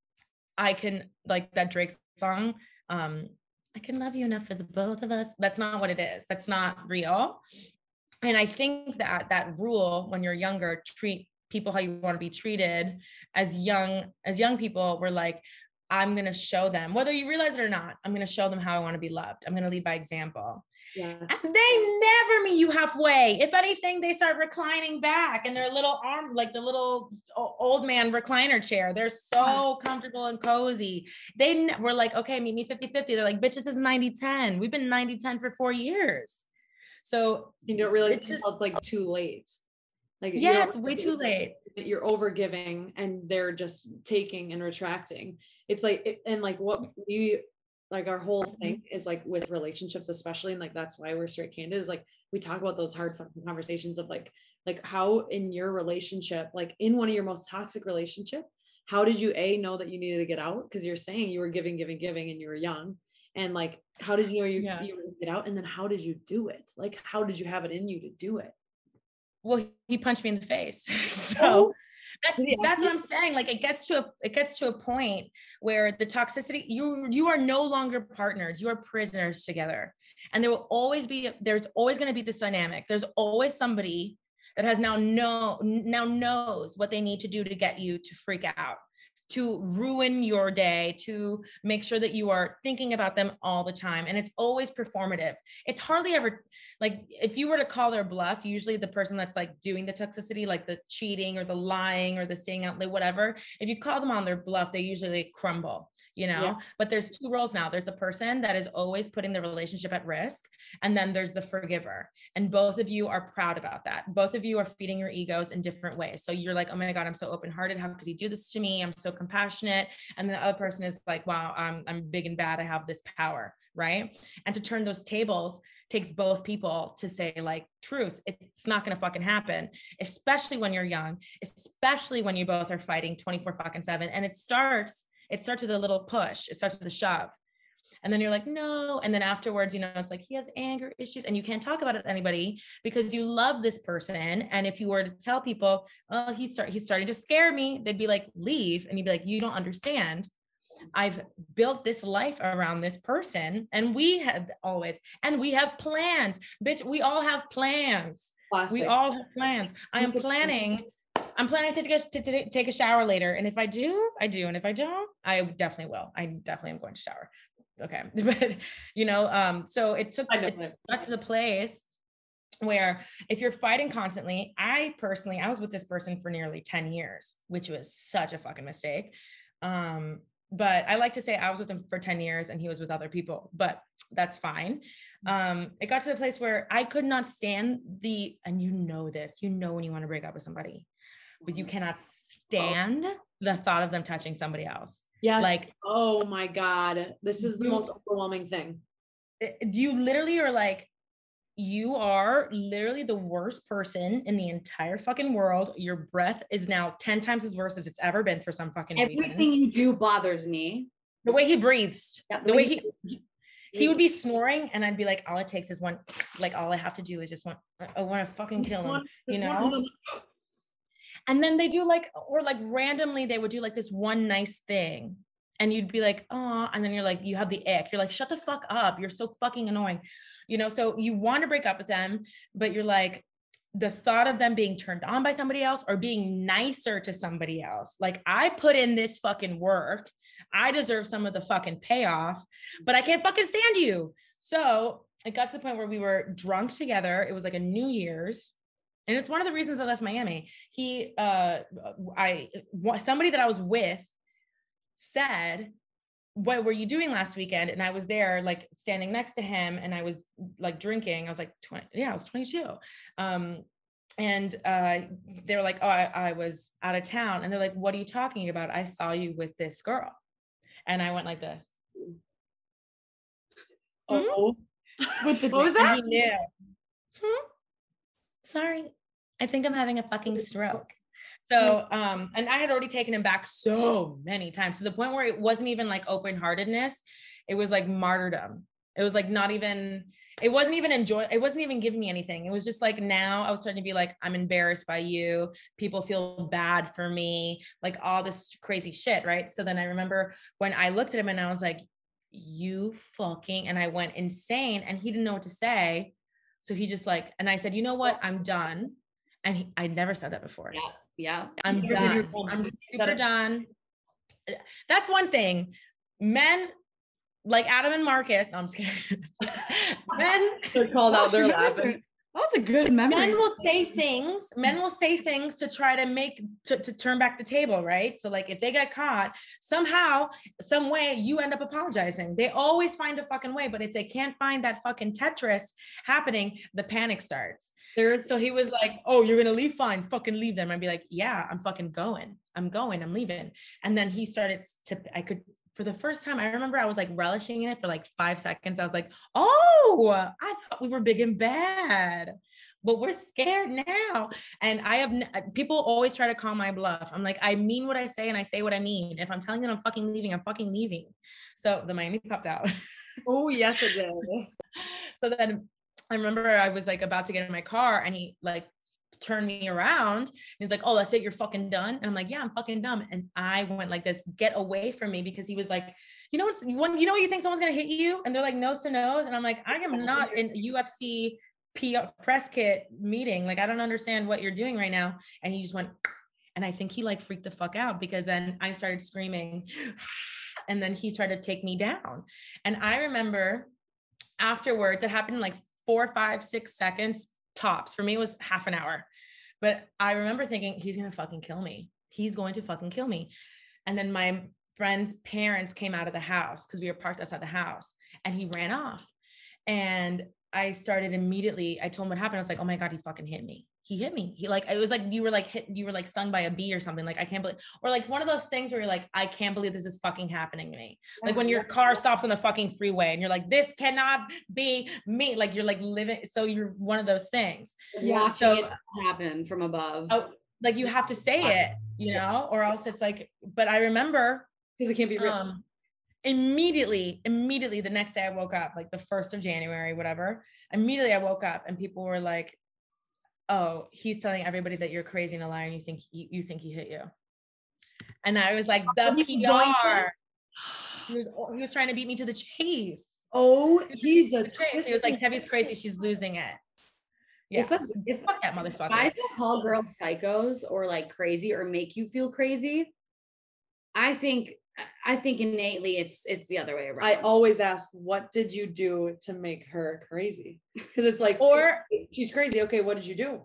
I can, like that Drake song, um, I can love you enough for the both of us. That's not what it is. That's not real. And I think that that rule, when you're younger, treat people how you want to be treated. As young, as young people, we're like, I'm going to show them, whether you realize it or not, I'm going to show them how I want to be loved. I'm going to lead by example. Yes. And they never meet you halfway. If anything, they start reclining back in their little arm, like the little old man recliner chair. They're so comfortable and cozy. They were like, okay, meet me fifty fifty. They're like, bitch, this is ninety ten. We've been ninety ten for four years. So you don't realize it's, just, it's like too late. Like, yeah, it's way too late. You're over giving and they're just taking and retracting. It's like, it, and like what we, like our whole thing is like with relationships, especially, and like that's why we're straight candid, is like we talk about those hard fucking conversations of like like how in your relationship, like in one of your most toxic relationship, how did you a know that you needed to get out? Because you're saying you were giving giving giving and you were young, and like how did you know you, yeah. you were gonna get out? And then how did you do it? Like how did you have it in you to do it? Well, he punched me in the face. So oh. That's, that's what I'm saying. Like it gets to a, it gets to a point where the toxicity, you, you are no longer partners. You are prisoners together. And there will always be, there's always going to be this dynamic. There's always somebody that has now know, now knows what they need to do to get you to freak out, to ruin your day, to make sure that you are thinking about them all the time. And it's always performative. It's hardly ever like, if you were to call their bluff, usually the person that's like doing the toxicity, like the cheating or the lying or the staying out late, whatever, if you call them on their bluff, they usually crumble, you know, yeah. But there's two roles now. There's a person that is always putting the relationship at risk. And then there's the forgiver. And both of you are proud about that. Both of you are feeding your egos in different ways. So you're like, oh my God, I'm so open-hearted. How could he do this to me? I'm so compassionate. And the other person is like, wow, I'm, I'm big and bad. I have this power. Right. And to turn those tables takes both people to say like, truth, it's not going to fucking happen, especially when you're young, especially when you both are fighting twenty-four fucking seven. And it starts, it starts with a little push. It starts with a shove. And then you're like, no. And then afterwards, you know, it's like, he has anger issues and you can't talk about it to anybody because you love this person. And if you were to tell people, oh, he's, start, he's starting to scare me, they'd be like, leave. And you'd be like, you don't understand. I've built this life around this person and we have always, and we have plans, bitch. We all have plans. Classic. We all have plans. I am planning, I'm planning to take, a, to, to take a shower later. And if I do, I do. And if I don't, I definitely will. I definitely am going to shower. Okay. But you know, um, so it took it got to the place where if you're fighting constantly, I personally, I was with this person for nearly ten years, which was such a fucking mistake. Um, But I like to say I was with him for ten years and he was with other people, but that's fine. Um, it got to the place where I could not stand the, and you know this, you know when you want to break up with somebody, but you cannot stand the thought of them touching somebody else. Yes. Like, oh my God, this is the you, most overwhelming thing. You literally are like, you are literally the worst person in the entire fucking world. Your breath is now ten times as worse as it's ever been for some fucking Everything reason. Everything you do bothers me. The way he breathes, yeah, the, the way, way he, he, he would be snoring and I'd be like, all it takes is one, like all I have to do is just one, I want to fucking kill him, you know? And then they do like, or like randomly they would do like this one nice thing and you'd be like, oh, and then you're like, you have the ick. You're like, shut the fuck up. You're so fucking annoying. You know, so you want to break up with them, but you're like, the thought of them being turned on by somebody else or being nicer to somebody else. Like I put in this fucking work. I deserve some of the fucking payoff, but I can't fucking stand you. So it got to the point where we were drunk together. It was like a New Year's. And it's one of the reasons I left Miami. He, uh, I, somebody that I was with said, what were you doing last weekend? And I was there like standing next to him and I was like drinking. I was like twenty, yeah, I was twenty-two. Um, and uh, they were like, oh, I, I was out of town. And they're like, what are you talking about? I saw you with this girl. And I went like this. Oh, hmm? With the what was that? He knew. Hmm? Sorry. I think I'm having a fucking stroke. So, um, and I had already taken him back so many times to the point where it wasn't even like open-heartedness. It was like martyrdom. It was like not even, it wasn't even enjoy. It wasn't even giving me anything. It was just like, now I was starting to be like, I'm embarrassed by you. People feel bad for me, like all this crazy shit. Right. So then I remember when I looked at him and I was like, you fucking, and I went insane and he didn't know what to say. So he just like, and I said, you know what? I'm done. And he, I'd never said that before. Yeah. Yeah. I'm done. I'm super done. That's one thing. Men like Adam and Marcus. I'm just kidding. Men, They're called out. They're That laughing. was a good memory. men will say things. Men will say things to try to make to, to turn back the table, right? So like if they get caught, somehow, some way, you end up apologizing. They always find a fucking way. But if they can't find that fucking Tetris happening, the panic starts. There's So he was like, "Oh, you're gonna leave? Fine, fucking leave them." I'd be like, "Yeah, I'm fucking going. I'm going. I'm leaving." And then he started to. I could. For the first time, I remember I was like relishing in it for like five seconds. I was like, oh, I thought we were big and bad, but we're scared now. And I have, n- people always try to call my bluff. I'm like, I mean what I say and I say what I mean. If I'm telling them I'm fucking leaving, I'm fucking leaving. So the Miami popped out. oh yes, it did. So then I remember I was like about to get in my car and he like turned me around and he's like, "Oh, that's it, you're fucking done." And I'm like, "Yeah, I'm fucking done." And I went like this, "Get away from me," because he was like, "You know what's one, you know, you think someone's gonna hit you?" And they're like nose to nose. And I'm like, I am not in a U F C P R press kit meeting. Like, I don't understand what you're doing right now. And he just went, and I think he like freaked the fuck out because then I started screaming and then he tried to take me down. And I remember afterwards, it happened in like four, five, six seconds tops. For me, it was half an hour. But I remember thinking, he's going to fucking kill me. He's going to fucking kill me. And then my friend's parents came out of the house because we were parked outside the house and he ran off. And I started immediately, I told him what happened. I was like, "Oh my God, he fucking hit me. He hit me. He like, it was like, you were like hit, you were like stung by a bee or something. Like, I can't believe, or like one of those things where you're like, I can't believe this is fucking happening to me. Like when your car stops on the fucking freeway and you're like, this cannot be me. Like you're like living. So you're one of those things. Yeah, watching So- it happen from above. Oh, like you have to say it, you know, or else it's like, but I remember Because it can't be real. um immediately, immediately the next day I woke up, like the first of January, whatever. Immediately I woke up and people were like, "Oh, he's telling everybody that you're crazy and a liar and you think you, you think he hit you." And I was like, the He was going P for R. He was he was trying to beat me to the chase. oh, he's a The chase. He was like, "Tevi's crazy, she's losing it." Yeah. If, a, if Fuck that motherfucker. guys that call girls psychos or like crazy or make you feel crazy, I think I think innately it's it's the other way around. I always ask, what did you do to make her crazy? Because it's like, Or she's crazy. Okay, what did you do?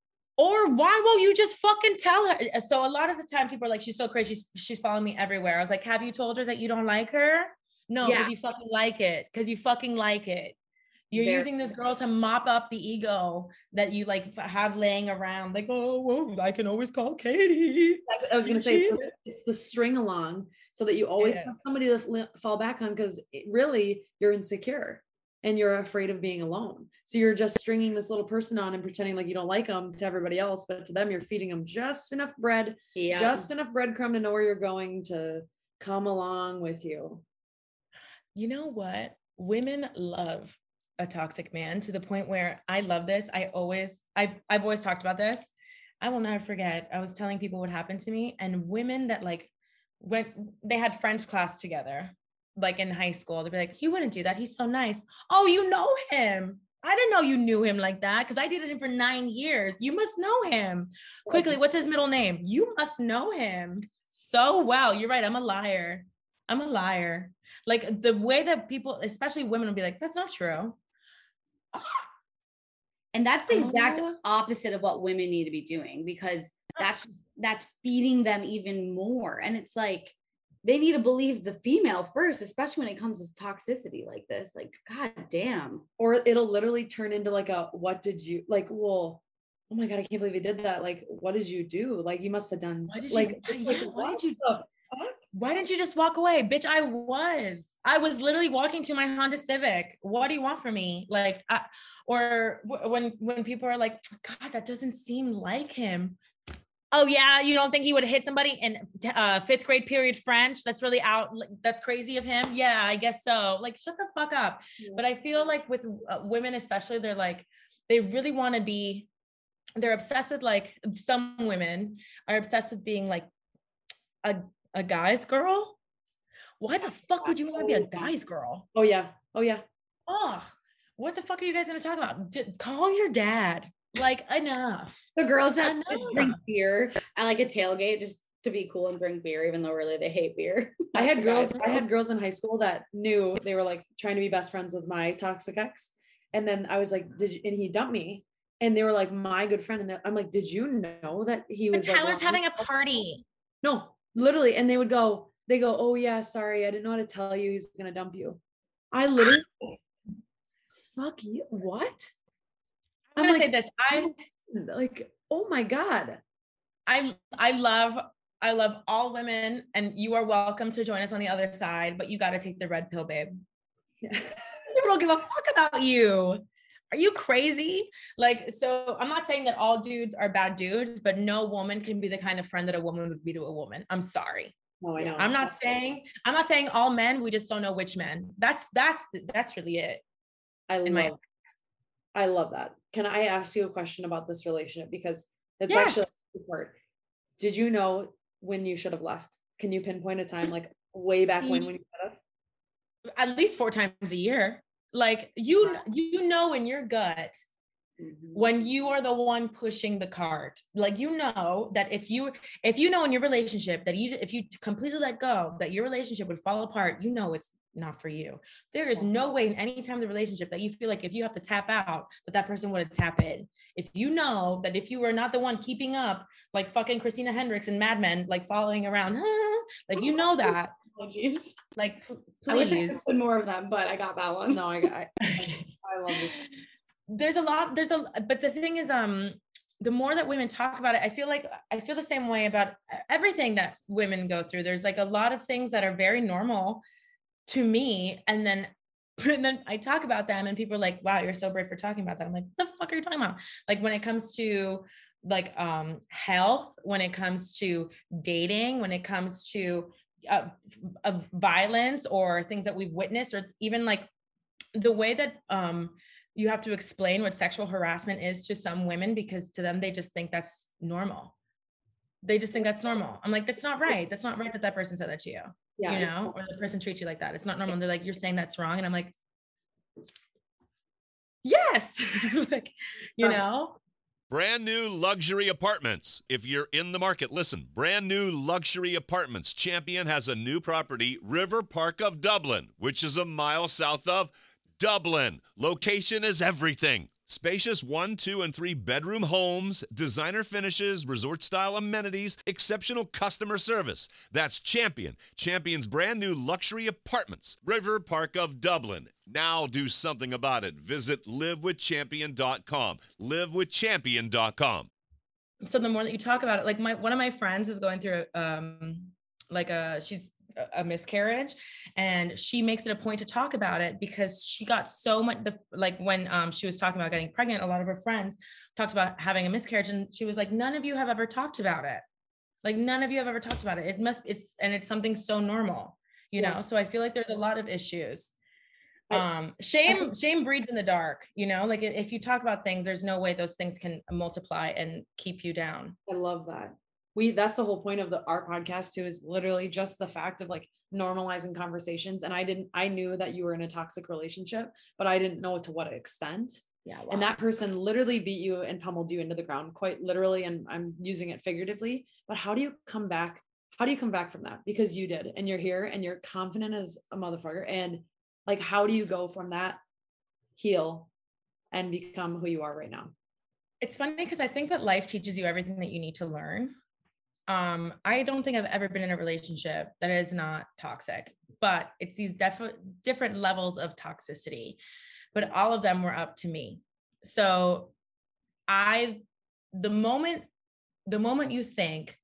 Or why won't you just fucking tell her? So a lot of the time people are like, "She's so crazy. She's, she's following me everywhere." I was like, "Have you told her that you don't like her?" No, because Yeah. you fucking like it. Because you fucking like it. You're Very using this girl to mop up the ego that you like f- have laying around. Like, "Oh, well, I can always call Katie." I was gonna You say it's cheated. the, it's the string along so that you always It have is. somebody to fl- fall back on because really you're insecure and you're afraid of being alone. So you're just stringing this little person on and pretending like you don't like them to everybody else, but to them you're feeding them just enough bread, yeah. just enough breadcrumb to know where you're going to come along with you. You know what? Women love a toxic man to the point where I love this. I always, I've, I've always talked about this. I will never forget. I was telling people what happened to me, and women that like went, they had French class together, like in high school. They'd be like, "You wouldn't do that. He's so nice." "Oh, you know him. I didn't know you knew him like that because I dated him for nine years. You must know him." Quickly, what's his middle name? "You must know him so well." You're right. I'm a liar. I'm a liar. Like the way that people, especially women, will be like, "That's not true." And that's the exact Oh. opposite of what women need to be doing, because that's just, that's feeding them even more. And it's like they need to believe the female first, especially when it comes to toxicity like this. Like, God damn. Or it'll literally turn into like a, what did you like? Well, oh my God, I can't believe he did that. Like, what did you do? Like, you must have done Why s- did like, you, it's yeah, like, why what did you, the fuck? why didn't you just walk away? Bitch, I was, I was literally walking to my Honda Civic. What do you want from me? Like, I, or w- when, when people are like, "God, that doesn't seem like him." "Oh yeah, you don't think he would hit somebody in uh, fifth grade period French? That's really out. like, That's crazy of him." "Yeah, I guess so." Like, shut the fuck up. Yeah. But I feel like with uh, women, especially, they're like, they really want to be, they're obsessed with like, some women are obsessed with being like a, a guy's girl. Why the fuck would you want to be a guy's girl? Oh yeah. Oh yeah. Oh, what the fuck are you guys going to talk about? D- call your dad. Like, enough. The girls that just drink Enough. beer at like a tailgate, just to be cool and drink beer, even though really they hate beer. I That's had the girls, guys. I had girls in high school that knew they were like trying to be best friends with my toxic ex. And then I was like, did you, and he dumped me. And they were like my good friend. And I'm like, did you know that he But was like, Tyler's lying? having a party. No, literally. And they would go, they go, oh yeah, sorry. I didn't know how to tell you he's going to dump you. I literally, fuck you. What? I'm I'm gonna like- say this. I Like, oh my God. I I love I love all women, and you are welcome to join us on the other side, but you got to take the red pill, babe. Yeah. People don't give a fuck about you. Are you crazy? Like, so I'm not saying that all dudes are bad dudes, but no woman can be the kind of friend that a woman would be to a woman. I'm sorry. No, I know. I'm not saying I'm not saying all men. We just don't know which men. That's that's that's really it. I in my- love, I love that. Can I ask you a question about this relationship? Because it's Yes. actually important. Did you know when you should have left? Can you pinpoint a time like way back when when you should have? At least four times a year. Like you you know in your gut when you are the one pushing the cart. Like you know that if you if you know in your relationship that you if you completely let go that your relationship would fall apart, you know it's not for you. There is no way in any time of the relationship that you feel like if you have to tap out that that person would tap in. If you know that if you were not the one keeping up like fucking Christina Hendricks and Mad Men, like following around, like you know that, Oh, jeez. like p- I wish I please. could put more of them, but I got that one. No, I, I, I love it. There's a lot, there's a, but the thing is, um, the more that women talk about it, I feel like I feel the same way about everything that women go through. There's like a lot of things that are very normal to me. And then, and then I talk about them and people are like, wow, you're so brave for talking about that. I'm like, the fuck are you talking about? Like when it comes to like um, health, when it comes to dating, when it comes to uh, uh, violence or things that we've witnessed, or even like the way that um, you have to explain what sexual harassment is to some women, because to them, they just think that's normal. They just think that's normal. I'm like, that's not right. That's not right that that person said that to you, Yeah. you know, or the person treats you like that. It's not normal. And they're like, you're saying that's wrong. And I'm like, yes, like, you Trust. know, Brand new luxury apartments. If you're in the market, listen. Brand new luxury apartments. Champion has a new property, River Park of Dublin, which is a mile south of Dublin. Location is everything. Spacious one, two, and three bedroom homes, designer finishes, resort-style amenities, exceptional customer service. That's Champion. Champion's brand new luxury apartments, River Park of Dublin. Now do something about it. Visit live with champion dot com. live with champion dot com. so the more that you talk about it, like my one of my friends is going through um like a she's a miscarriage, and she makes it a point to talk about it because she got so much the like when um she was talking about getting pregnant, a lot of her friends talked about having a miscarriage, and she was like, none of you have ever talked about it. Like none of you have ever talked about it. It must it's and it's something so normal, you know. Yes. So I feel like there's a lot of issues. I- um shame shame breeds in the dark, you know, like if, if you talk about things, there's no way those things can multiply and keep you down. I love that. We that's the whole point of the our podcast too, is literally just the fact of like normalizing conversations. And I didn't I knew that you were in a toxic relationship, but I didn't know to what extent. Yeah. And that person literally beat you and pummeled you into the ground, quite literally, and I'm using it figuratively. But how do you come back? How do you come back from that? Because you did, and you're here and you're confident as a motherfucker. And like, how do you go from that, heal, and become who you are right now? It's funny because I think that life teaches you everything that you need to learn. Um, I don't think I've ever been in a relationship that is not toxic, but it's these def- different levels of toxicity, but all of them were up to me. So I, the moment, the moment you think,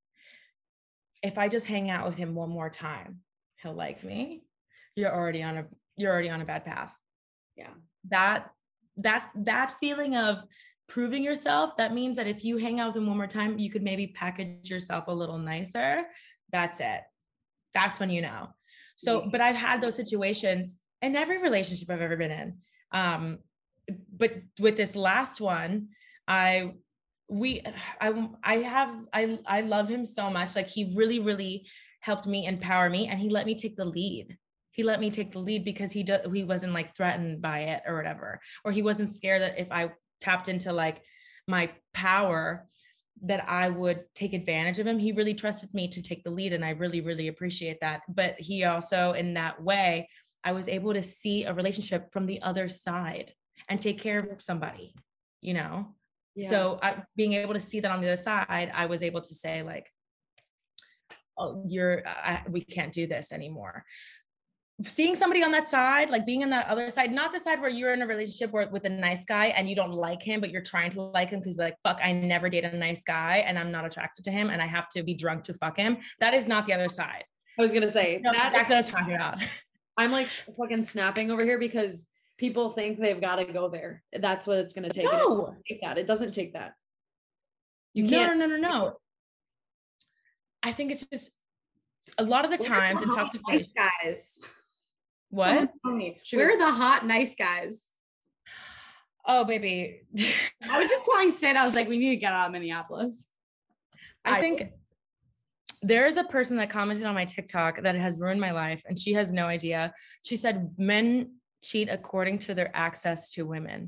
if I just hang out with him one more time, he'll like me, you're already on a, you're already on a bad path. Yeah. That, that, that feeling of proving yourself, that means that if you hang out with him one more time, you could maybe package yourself a little nicer. That's it. That's when you know. So, but I've had those situations in every relationship I've ever been in. Um, but with this last one, I, we, I, I have, I, I love him so much. Like he really, really helped me empower me, and he let me take the lead. He let me take the lead because he do, he wasn't like threatened by it or whatever, or he wasn't scared that if I tapped into like my power, that I would take advantage of him. He really trusted me to take the lead, and I really, really appreciate that. But he also, in that way, I was able to see a relationship from the other side and take care of somebody, you know? Yeah. So I, being able to see that on the other side, I was able to say like, oh, you're, I, we can't do this anymore. Seeing somebody on that side, like being on that other side, not the side where you're in a relationship where, with a nice guy and you don't like him, but you're trying to like him because like, fuck, I never date a nice guy and I'm not attracted to him and I have to be drunk to fuck him. That is not the other side. I was gonna say No, that that's what is- I'm talking about. I'm like fucking snapping over here because people think they've got to go there. That's what it's gonna take. And it No. doesn't take that. It doesn't take that. You No, can't. no, no, no, no. I think it's just a lot of the times in toxic nice relationships. guys. What? Someone told me, She We're was- the hot, nice guys. Oh, baby. I was just telling Sid, I was like, we need to get out of Minneapolis. I think there is a person that commented on my TikTok that has ruined my life, and she has no idea. She said men cheat according to their access to women.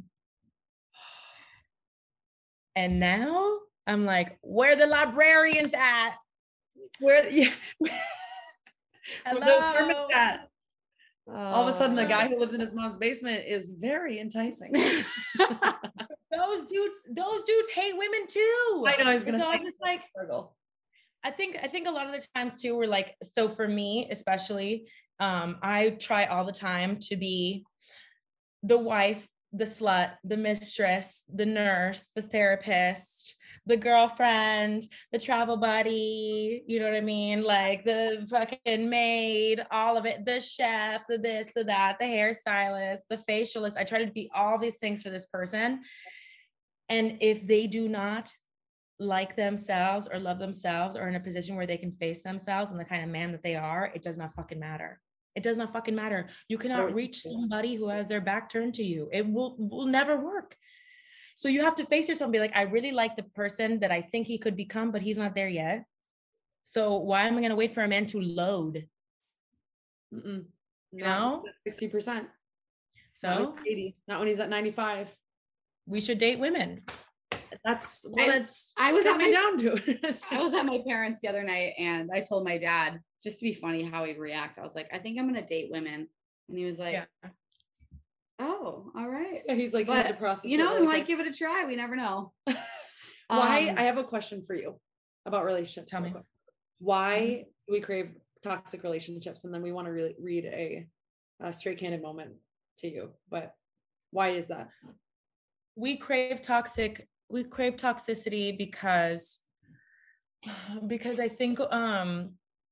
And now I'm like, where the librarians at? Where yeah. Where those Hello? hermits at? All of a sudden, the Oh. guy who lives in his mom's basement is very enticing. Those dudes, those dudes hate women too. I know. I was gonna so say. I'm just like, struggle. I think I think a lot of the times too, we're like, so for me especially, um, I try all the time to be the wife, the slut, the mistress, the nurse, the therapist, the girlfriend, the travel buddy, you know what I mean? Like the fucking maid, all of it, the chef, the this, the that, the hairstylist, the facialist. I try to be all these things for this person. And if they do not like themselves or love themselves or in a position where they can face themselves and the kind of man that they are, it does not fucking matter. It does not fucking matter. You cannot reach somebody who has their back turned to you. It will, will never work. So you have to face yourself and be like, I really like the person that I think he could become, but he's not there yet. So why am I going to wait for a man to load? Mm-mm. No? sixty percent. So eighty. Not when he's at ninety-five. we should date women. That's I- what it's I was at coming my- down to. I was at my parents the other night and I told my dad, just to be funny how he'd react. I was like, I think I'm going to date women. And he was like, Yeah. oh, all right. Yeah, he's like, you had to But, process you it know, really we might quick. give it a try. We never know. Why? Um, I have a question for you about relationships. Tell real me. quick. Why do we crave toxic relationships and then we want to really read a, a straight candid moment to you? But why is that? We crave toxic, we crave toxicity because because I think um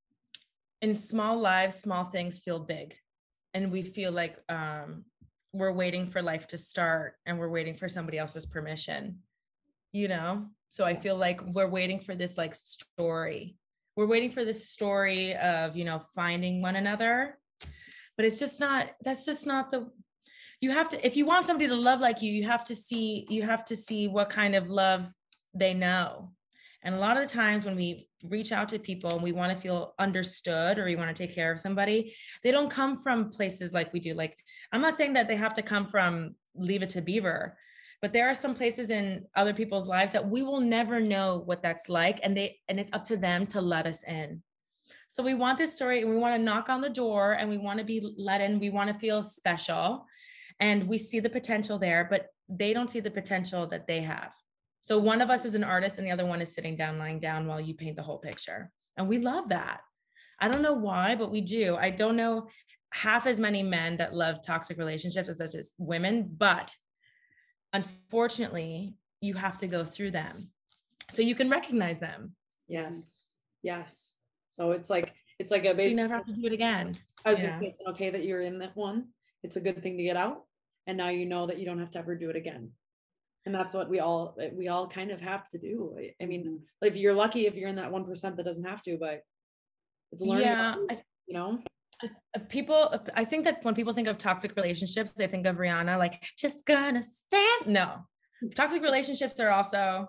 in small lives, small things feel big. And we feel like um we're waiting for life to start and we're waiting for somebody else's permission, you know? So I feel like we're waiting for this like story. We're waiting for this story of, you know, finding one another. But it's just not, that's just not the, you have to, if you want somebody to love like you, you have to see, you have to see what kind of love they know. And a lot of the times when we reach out to people and we want to feel understood or we want to take care of somebody, they don't come from places like we do. Like, I'm not saying that they have to come from Leave It to Beaver, but there are some places in other people's lives that we will never know what that's like. And they, and it's up to them to let us in. So we want this story and we want to knock on the door and we want to be let in. We want to feel special and we see the potential there, but they don't see the potential that they have. So one of us is an artist and the other one is sitting down, lying down while you paint the whole picture. And we love that. I don't know why, but we do. I don't know half as many men that love toxic relationships as such as women, but unfortunately, you have to go through them so you can recognize them. Yes. Yes. So it's like, it's like a You basic. never have to do it again. I was Yeah. just saying it's okay that you're in that one. It's a good thing to get out. And now you know that you don't have to ever do it again. And that's what we all, we all kind of have to do. I- I mean, if you're lucky, if you're in that one percent that doesn't have to, but it's learning, Yeah, how to, I- you know? Uh, people, I think that when people think of toxic relationships, they think of Rihanna, like, just gonna stand. No, toxic relationships are also,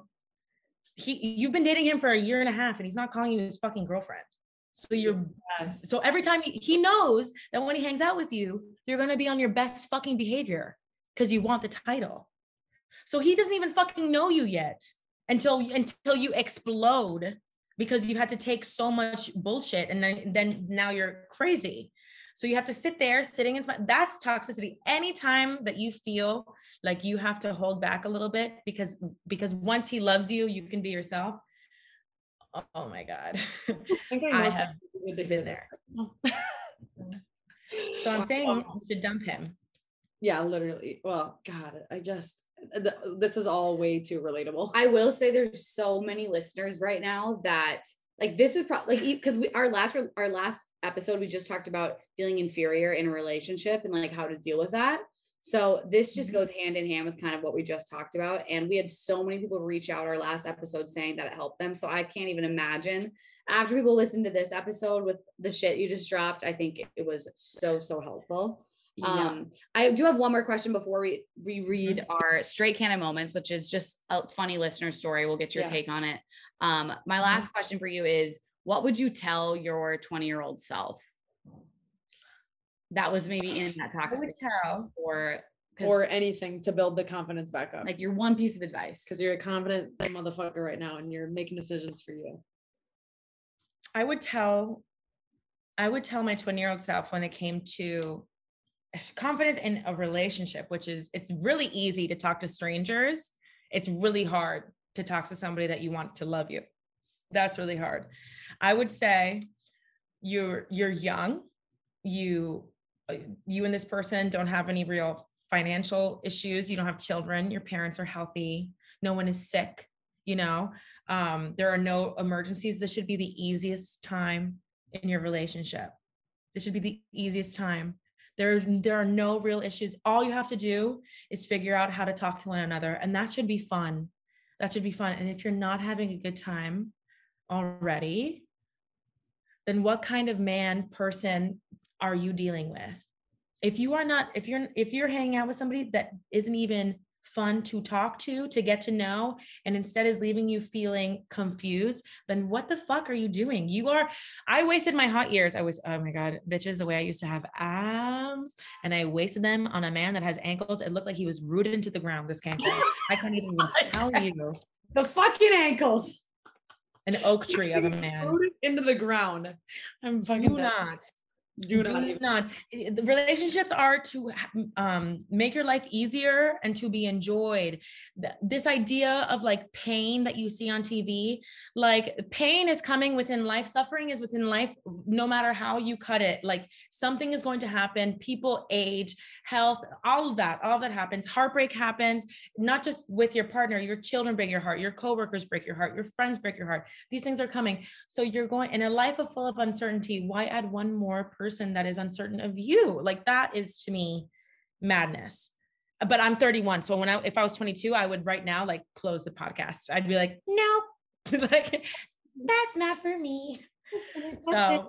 he, you've been dating him for a year and a half and he's not calling you his fucking girlfriend. So you're, Yes. so every time he, he knows that when he hangs out with you, you're going to be on your best fucking behavior because you want the title. So he doesn't even fucking know you yet. until until you explode because you had to take so much bullshit, and then then now you're crazy. So you have to sit there sitting in, that's toxicity. Anytime that you feel like you have to hold back a little bit because because once he loves you, you can be yourself. Oh, oh my God. I think I, I have been there. So I'm saying you should dump him. Yeah, literally. Well, God, I just, th- this is all way too relatable. I will say there's so many listeners right now that like, this is probably like, because we, our last, our last episode, we just talked about feeling inferior in a relationship and like how to deal with that. So this just goes hand in hand with kind of what we just talked about. And we had so many people reach out our last episode saying that it helped them. So I can't even imagine after people listen to this episode with the shit you just dropped, I think it was so, so helpful. Yeah. Um, I do have one more question before we, we read mm-hmm. our straight canon moments, which is just a funny listener story. We'll get your yeah. take on it. Um, my last mm-hmm. question for you is, what would you tell your twenty year old self that was maybe in that toxic I would tell or or anything to build the confidence back up? Like your one piece of advice. Because you're a confident motherfucker right now and you're making decisions for you. I would tell, I would tell my twenty year old self when it came to confidence in a relationship, which is, it's really easy to talk to strangers. It's really hard to talk to somebody that you want to love you. That's really hard. I would say you're, you're young. You, you and this person don't have any real financial issues. You don't have children. Your parents are healthy. No one is sick. You know, um, there are no emergencies. This should be the easiest time in your relationship. This should be the easiest time. There's, there are no real issues. All you have to do is figure out how to talk to one another. And that should be fun. That should be fun. And if you're not having a good time already, then what kind of man, person are you dealing with? If you are not, if you're, if you're hanging out with somebody that isn't even fun to talk to, to get to know, and instead is leaving you feeling confused, then what the fuck are you doing? You are, I wasted my hot years. I was, oh my God, bitches, the way I used to have abs, and I wasted them on a man that has ankles. It looked like he was rooted into the ground, this cancer. I can't even tell you. The fucking ankles. An oak tree of a man. Rooted into the ground. I'm fucking Do not. Do not. Do not. The relationships are to um, make your life easier and to be enjoyed. This idea of like pain that you see on T V, like pain is coming within life. Suffering is within life, no matter how you cut it. Like something is going to happen. People age, health, all of that, all of that happens. Heartbreak happens, not just with your partner. Your children break your heart. Your coworkers break your heart. Your friends break your heart. These things are coming. So you're going in a life of full of uncertainty. Why add one more person person that is uncertain of you? Like that is to me madness. But I'm thirty-one. So when I, if I was twenty-two, I would right now like close the podcast. I'd be like, no, like that's not for me. That's so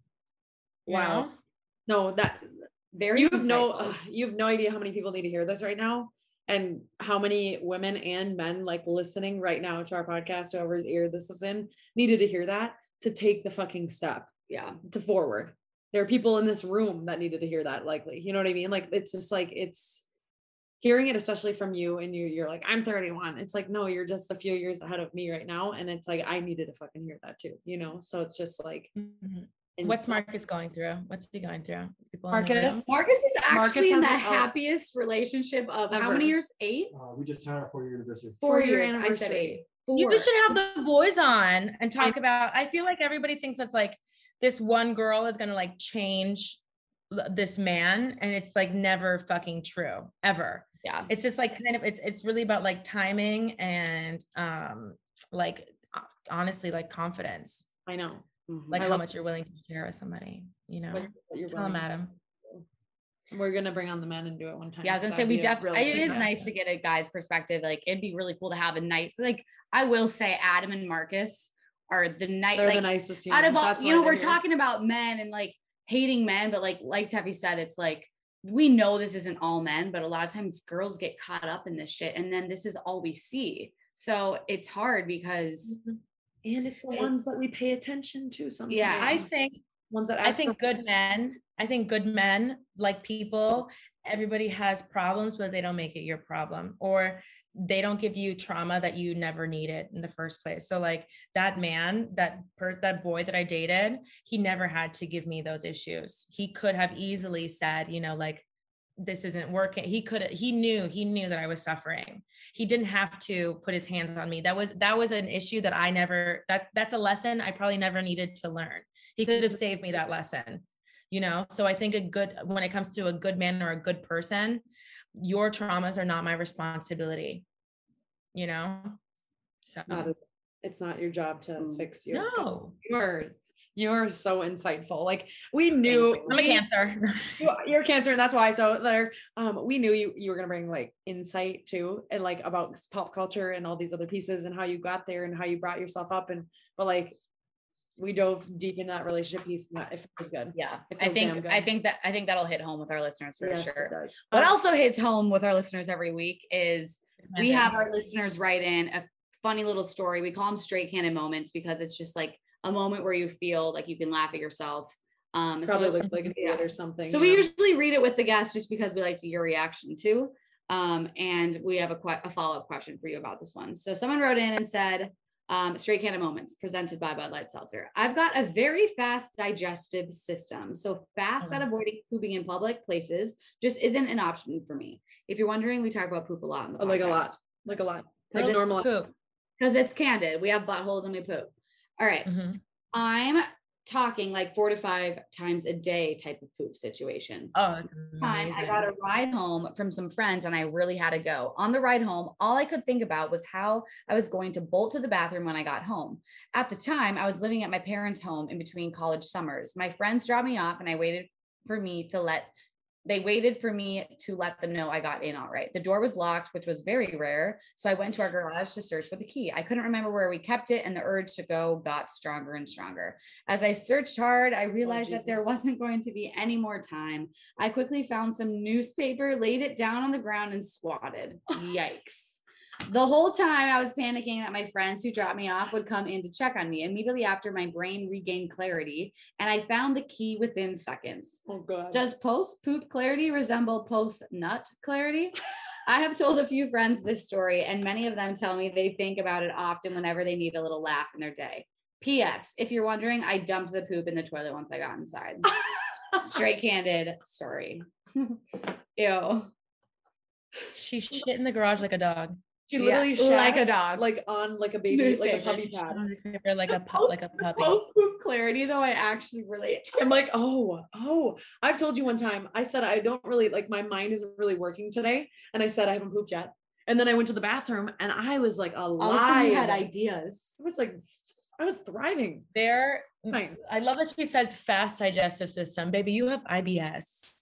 wow. No, that very, you have no, uh, you have no idea how many people need to hear this right now. And how many women and men like listening right now to our podcast, whoever's ear this is in, needed to hear that to take the fucking step. Yeah. To forward. There are people in this room that needed to hear that, likely, you know what I mean? Like, it's just like, it's hearing it, especially from you, and you, you're like, I'm thirty-one. It's like, no, you're just a few years ahead of me right now. And it's like, I needed to fucking hear that too, you know? So it's just like, mm-hmm. What's Marcus going through? What's he going through? People Marcus, Marcus is actually Marcus in the happiest relationship of ever. How many years? Eight? Uh, we just had our four year anniversary. Four, four years. I said eight. Four. You should have the boys on and talk about, I feel like everybody thinks that's like, this one girl is going to like change this man. And it's like never fucking true ever. Yeah. It's just like, kind of, it's, it's really about like timing and um, like, honestly, like confidence. I know. Mm-hmm. Like I how much you're willing to share with somebody, you know, what, what you're tell them, Adam. We're going to bring on the men and do it one time. Yeah. I was gonna say, we definitely, really it is nice to get a guy's perspective. Like it'd be really cool to have a nice, like I will say Adam and Marcus are the night, they're like, the nicest out of all, you know, we're here. Talking about men and like hating men, but like, like Teffy said, it's like, we know this isn't all men, but a lot of times girls get caught up in this shit. And then this is all we see. So it's hard because. Mm-hmm. And it's the it's, ones that we pay attention to sometimes. Yeah. I think ones that I think good men, I think good men, like people, everybody has problems, but they don't make it your problem. Or they don't give you trauma that you never needed in the first place. So like that man, that per, that boy that I dated, he never had to give me those issues. He could have easily said, you know, like, this isn't working. He could, he knew, he knew that I was suffering. He didn't have to put his hands on me. That was, that was an issue that I never, that that's a lesson I probably never needed to learn. He could have saved me that lesson, you know? So I think a good, when it comes to a good man or a good person, your traumas are not my responsibility, you know? So Not a- it's not your job to fix your, no, you're, you're so insightful. Like we knew I'm a we- Cancer. you- you're Cancer, and that's why. So there, um, we knew you you were gonna bring like insight too, and like about pop culture and all these other pieces and how you got there and how you brought yourself up. And but like we dove deep in that relationship piece, and that it was good. Yeah, It I feels damn think good. I think that I think that'll hit home with our listeners for Yes, sure. it does. What Um, also hits home with our listeners every week is we have our listeners write in a funny little story. We call them straight cannon moments because it's just like a moment where you feel like you can laugh at yourself. Um, probably so, like, like an yeah. idiot or something. so you we know? usually read it with the guests just because we like to hear reaction too. Um, and we have a, que- a follow-up question for you about this one. So someone wrote in and said, um, straight cannon moments presented by Bud Light Seltzer. I've got a very fast digestive system. So fast that avoiding pooping in public places just isn't an option for me. If you're wondering, we talk about poop a lot in the Oh, like a podcast. lot, like a lot, Because like it's normal. Poop. Because it's candid. We have buttholes and we poop. All right. Mhm. I'm talking like four to five times a day type of poop situation. Oh, that's Time I amazing. got a ride home from some friends and I really had to go. On the ride home, all I could think about was how I was going to bolt to the bathroom when I got home. At the time, I was living at my parents' home in between college summers. My friends dropped me off and I waited for me to let They waited for me to let them know I got in all right. The door was locked, which was very rare. So I went to our garage to search for the key. I couldn't remember where we kept it, and the urge to go got stronger and stronger. As I searched hard, I realized that there Jesus. wasn't going to be any more time. I quickly found some newspaper, laid it down on the ground, and swatted. Yikes. The whole time I was panicking that my friends who dropped me off would come in to check on me. Immediately after, my brain regained clarity and I found the key within seconds. Oh god. Does post poop clarity resemble post nut clarity? I have told a few friends this story, and many of them tell me they think about it often whenever they need a little laugh in their day. P S. If you're wondering, I dumped the poop in the toilet once I got inside. Straight candid story. Ew. She shit in the garage like a dog. She literally Yeah, like a shat, dog. like on like a baby, like a Newspaper. puppy pad. On this paper like a pup, like a puppy. Post poop clarity, though, I actually relate to. I'm like, oh, oh. I've told you one time. I said I don't really like my mind isn't really working today, and I said I haven't pooped yet. And then I went to the bathroom, and I was like All of a sudden, you alive. had ideas. I was like, I was thriving. There, Fine. I love that she says fast digestive system. Baby, you have I B S.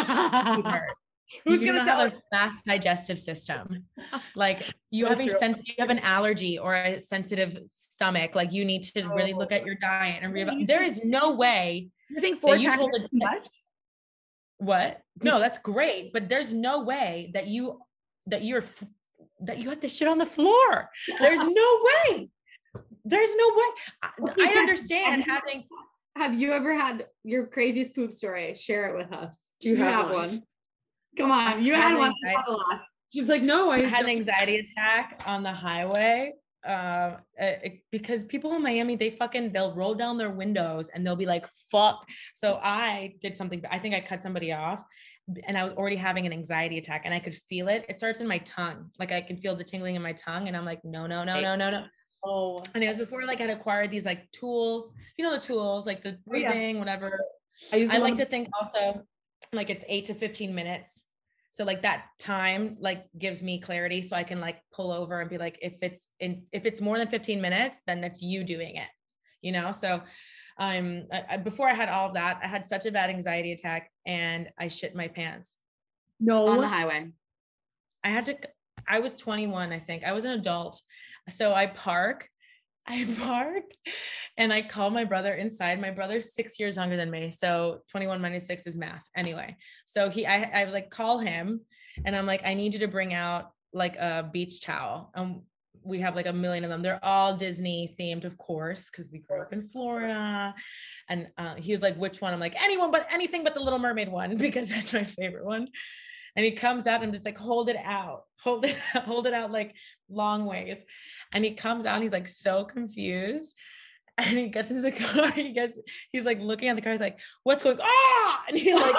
Who's You gonna don't tell have her? a fast digestive system? Like you So have a true. sense, you have an allergy or a sensitive stomach. Like you need to really look at your diet and reevaluate. There is no way. You think four That you times told is the- too much? What? No, that's great, but there's no way that you that you're f- that you have to shit on the floor. There's no way. There's no way. I, Okay, I Jen, understand have you- having. Have you ever had your craziest poop story? Share it with us. Do you have one? Come on, you I had had one. an Let's have a laugh. She's like, no, I I had an don't- anxiety attack on the highway uh, it- because people in Miami, they fucking, they'll roll down their windows and they'll be like, fuck. So I did something, I think I cut somebody off and I was already having an anxiety attack and I could feel it. It starts in my tongue. Like I can feel the tingling in my tongue and I'm like, no, no, no, no, no, no. Oh, And it was before like I'd acquired these like tools, you know, the tools, like the yeah. breathing, whatever. I, use I the like one- to think also like it's eight to fifteen minutes. So like that time like gives me clarity so I can like pull over and be like, if it's in, if it's more than fifteen minutes, then it's you doing it, you know? So um, I, I- before I had all of that, I had such a bad anxiety attack and I shit my pants. no. On the highway. I had to, I was twenty-one, I think. I was an adult. So I park, I park and I call my brother inside. My brother's six years younger than me. So twenty-one minus six is math anyway. So he, I, I like call him and I'm like, I need you to bring out like a beach towel. Um, we have like a million of them. They're all Disney themed, of course, because we grew up in Florida. And uh, he was like, which one? I'm like, anyone but anything but the Little Mermaid one, because that's my favorite one. And he comes out and I'm just like, hold it out, hold it, hold it out like long ways. And he comes out and he's like so confused. And he gets into the car. He gets, he's like looking at the car. He's like, what's going on? Ah! And he like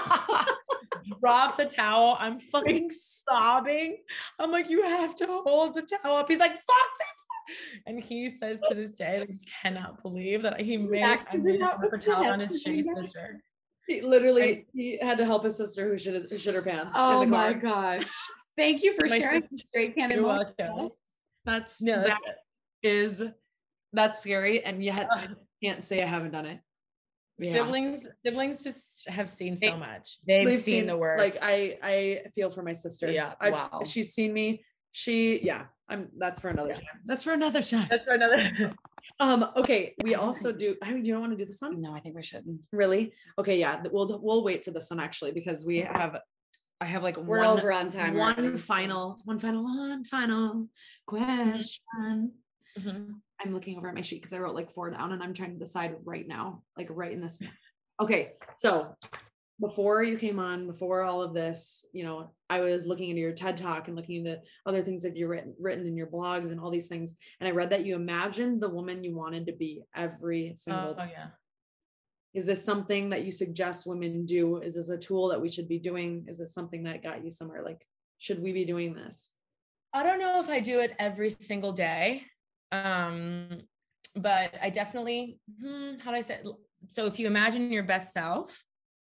drops a towel. I'm fucking sobbing. I'm like, you have to hold the towel up. He's like, fuck this. And he says to this day, like, he cannot believe that he made a made a paper towel on his shitty sister. He literally, he had to help his sister who shit, who shit her pants. Oh in the my car. gosh. Thank you for My sharing sister- this great candid You're moment. welcome. That's, No, that that's is, that's scary. And yet I can't say I haven't done it. Yeah. Siblings, siblings just have seen so They- much. They've We've seen, the worst. Like I, I feel for my sister. Yeah, I've, wow. She's seen me. She, yeah. I'm. That's for another Yeah. time. That's for another time. That's for another. Um. Okay. We also do. I mean, you don't want to do this one, no, I think we shouldn't. really? Okay. Yeah. th- We'll we'll wait for this one actually because we have. I have like We're one, over on time. one already. final, one final, one final question. Mhm. I'm looking over at my sheet because I wrote like four down and I'm trying to decide right now, like right in this. Okay, so before you came on, before all of this, you know, I was looking into your TED Talk and looking into other things that you've written, written in your blogs and all these things. And I read that you imagined the woman you wanted to be every single Oh day. yeah. Is this something that you suggest women do? Is this a tool that we should be doing? Is this something that got you somewhere? Like, should we be doing this? I don't know if I do it every single day. Um, but I definitely, hmm, how do I say it? So if you imagine your best self,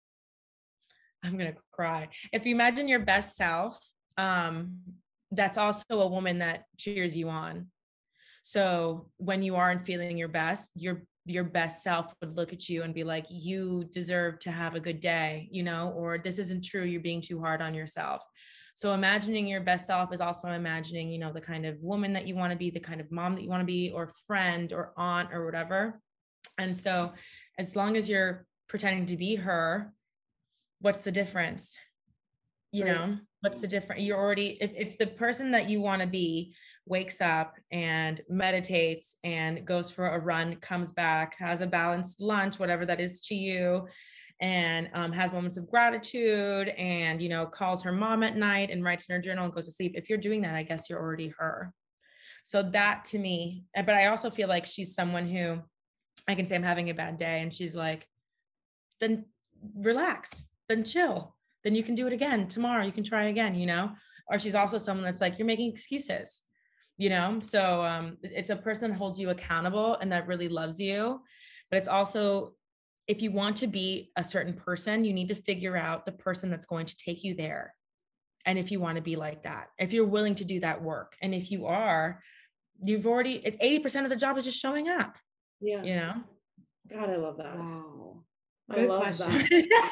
I'm going to cry. If you imagine your best self, um, that's also a woman that cheers you on. So when you aren't feeling your best, your your best self would look at you and be like, you deserve to have a good day, you know, or this isn't true. You're being too hard on yourself. So imagining your best self is also imagining, you know, the kind of woman that you want to be, the kind of mom that you want to be, or friend or aunt or whatever. And so as long as you're pretending to be her, what's the difference? You Right. know, what's the difference? You're already, if, if the person that you want to be wakes up and meditates and goes for a run, comes back, has a balanced lunch, whatever that is to you, and um, has moments of gratitude and, you know, calls her mom at night and writes in her journal and goes to sleep. If you're doing that, I guess you're already her. So that to me, but I also feel like she's someone who I can say I'm having a bad day and she's like, then relax, then chill, then you can do it again tomorrow. You can try again, you know? Or she's also someone that's like, you're making excuses, you know? So um, it's a person that holds you accountable and that really loves you. But it's also, if you want to be a certain person, you need to figure out the person that's going to take you there. And if you want to be like that, if you're willing to do that work. And if you are, you've already, it's eighty percent of the job is just showing up, Yeah. you know? God, I love that. Wow. I Good love question.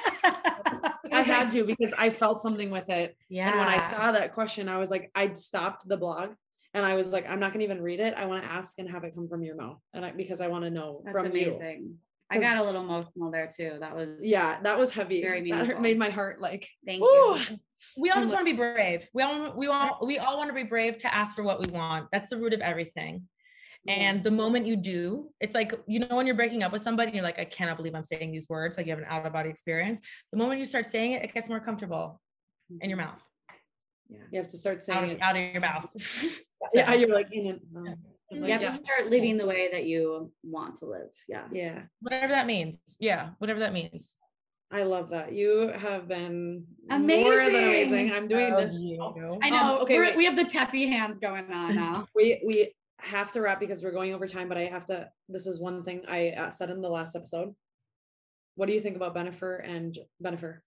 that. I had to because I felt something with it. Yeah. And when I saw that question, I was like, I'd stopped the blog and I was like, I'm not going to even read it. I want to ask and have it come from your mouth. And I, because I want to know That's from you. amazing. I got a little emotional there too. That was Yeah, that was heavy. Very That hurt- meaningful. made my heart like, Thank Woo. you. We all just want to be brave. We all we all we all want to be brave to ask for what we want. That's the root of everything. And the moment you do, it's like, you know, when you're breaking up with somebody and you're like, I cannot believe I'm saying these words, like you have an out of body experience. The moment you start saying it, it gets more comfortable in your mouth, yeah, you have to start out saying of, it. out of your mouth. Yeah, you're like, in it. um, I'm You like, have yeah. to start living the way that you want to live. Yeah. Yeah, Whatever that means. Yeah, whatever that means. I love that. You have been more than Amazing. amazing. I'm doing Love this. you. I know. Um, okay, we're, wait. we have the Teffy hands going on now. We we have to wrap because we're going over time, but I have to. This is one thing I uh, said in the last episode. What do you think about Bennifer and Bennifer?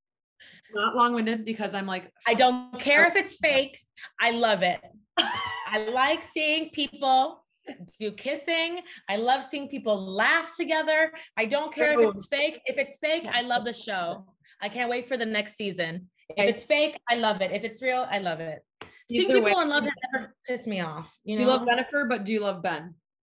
Not long-winded because I'm like, I don't care if it's fake. I love it. I like seeing people do kissing. I love seeing people laugh together. I don't care if it's fake. If it's fake, I love the show. I can't wait for the next season. If I- it's fake, I love it. If it's real, I love it. Seeing Either people way- in love has never pissed me off. You know, you love Bennifer, but do you love Ben?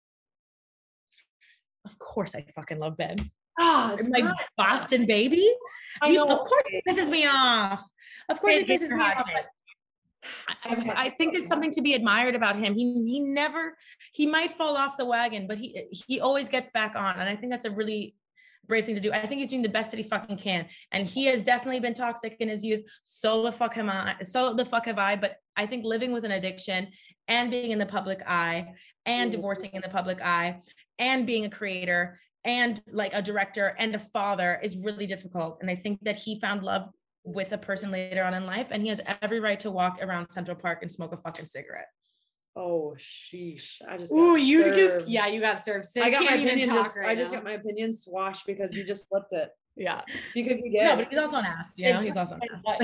of course I fucking love Ben. Ah, My Boston baby. I You- know. Of course it pisses me off. Of course it Pick pisses your me hot off. take. but I, I think there's something to be admired about him. He he never, he might fall off the wagon, but he he always gets back on. And I think that's a really brave thing to do. I think he's doing the best that he fucking can. And he has definitely been toxic in his youth. So the fuck am I, so the fuck have I, but I think living with an addiction and being in the public eye and divorcing in the public eye and being a creator and like a director and a father is really difficult. And I think that he found love with a person later on in life, and he has every right to walk around Central Park and smoke a fucking cigarette. Oh, sheesh. I just got Ooh, you served. just, yeah, you got served. Sid I got my can't even opinion talk just, right I just now. got my opinion squashed because you just flipped it. Yeah. Because you did. No, but he's also an ass, you know, he's also an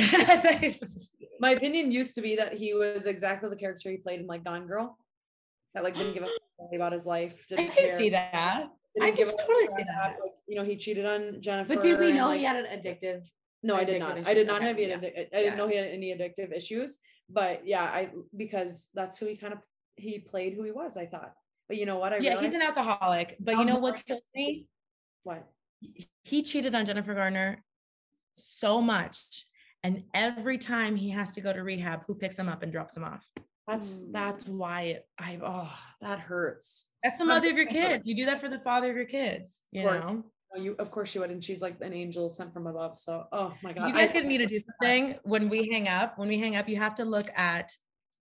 ass. My opinion used to be that he was exactly the character he played in like Gone Girl. That like didn't give a fuck about his life. I Didn't can care. see that. Didn't I can give a totally fuck see about, that. Like, you know, he cheated on Jennifer. But did we and, know like, he had an addictive? No, I did addictive not. I issues? did not Okay, have any. yeah. addic- I didn't Yeah. know he had any addictive issues. But yeah, I because that's who he kind of he played who he was. I thought. But you know what? I Yeah, realized he's an alcoholic. But you know what kills me? what? He cheated on Jennifer Garner so much. And every time he has to go to rehab, who picks him up and drops him off? That's Mm. that's why it, I oh that hurts. That's the mother of your kids. You do that for the father of your kids, you Of course. know? Oh, you of course she would, and she's like an angel sent from above. So oh my god, You guys I- could need to do something when we hang up. When we hang up, you have to look at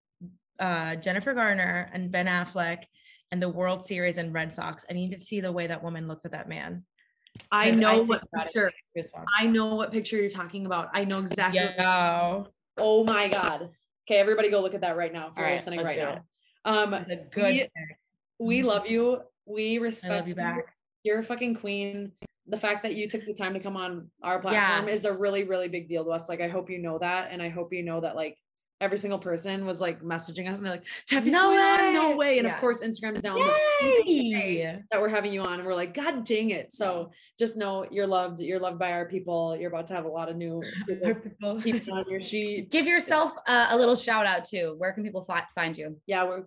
uh, Jennifer Garner and Ben Affleck and the World Series and Red Sox. I need to see the way that woman looks at that man. I 'Cause know think what about it, picture. it's fun. I know what picture you're talking about. I know exactly. Yeah, Oh my god. Okay, everybody go look at that right now if you're All right, listening let's right do now. Um, it's a good. we, we love you. We I respect love you back. You're a fucking queen. The fact that you took the time to come on our platform is a Yes. really, really big deal to us. Like, I hope you know that. And I hope you know that like every single person was like messaging us and they're like, Teffy's No going on, no way. way. And Yeah. of course, Instagram's down Yay! that we're having you on. And we're like, God dang it. So just know you're loved. You're loved by our people. You're about to have a lot of new people keep on your sheet. Give yourself uh, a little shout out too. Where can people fi- find you? Yeah, we're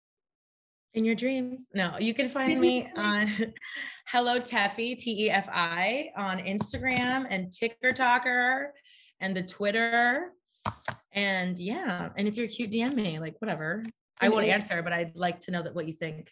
In your dreams. No, you can find me on Hello Teffy, T E F I, on Instagram and Ticker Talker and the Twitter. And yeah, and if you're cute, D M me, like whatever. I won't answer, but I'd like to know that what you think.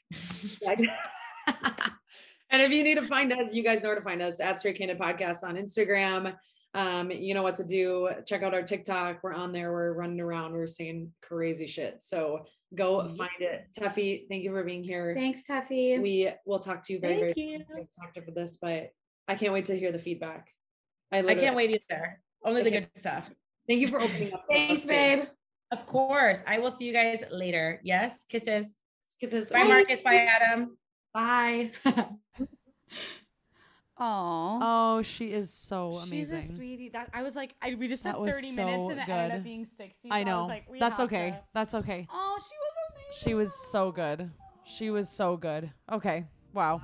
And if you need to find us, you guys know where to find us at Straight Candid Podcast on Instagram. Um, you know what to do. Check out our TikTok. We're on there. We're running around. We're seeing crazy shit. So go Mhm. find it. Teffy, thank you for being here. Thanks, Teffy. We will talk to you very, Thank very you. soon. So excited for this, but I can't wait to hear the feedback. I, I literally- can't wait either. Only the Okay. good stuff. Thank you for opening up. for Thanks, us, too. babe. Of course. I will see you guys later. Yes. Kisses. Kisses. Bye, Marcus. Bye, Adam. Bye. Aw. Oh, she is so She's amazing. a sweetie. That I was like, I we just said That was thirty so minutes and it ended good. up being sixty. I so know. was like, we That's have okay. to- That's okay. Oh, she was amazing. She was so good. She was so good. Okay. Wow.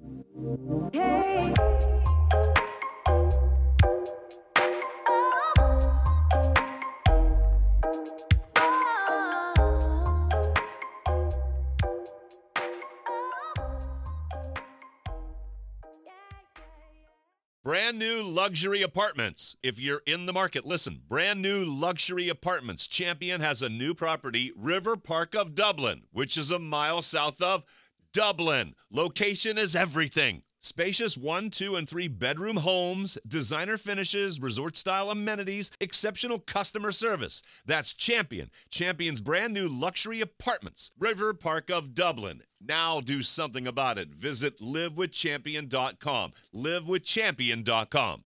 Brand new luxury apartments. If you're in the market, listen. Brand new luxury apartments. Champion has a new property, River Park of Dublin, which is a mile south of Dublin. Location is everything. Spacious one, two, and three bedroom homes, designer finishes, resort style amenities, exceptional customer service. That's Champion. Champion's brand new luxury apartments, River Park of Dublin. Now do something about it. Visit live with champion dot com. live with champion dot com.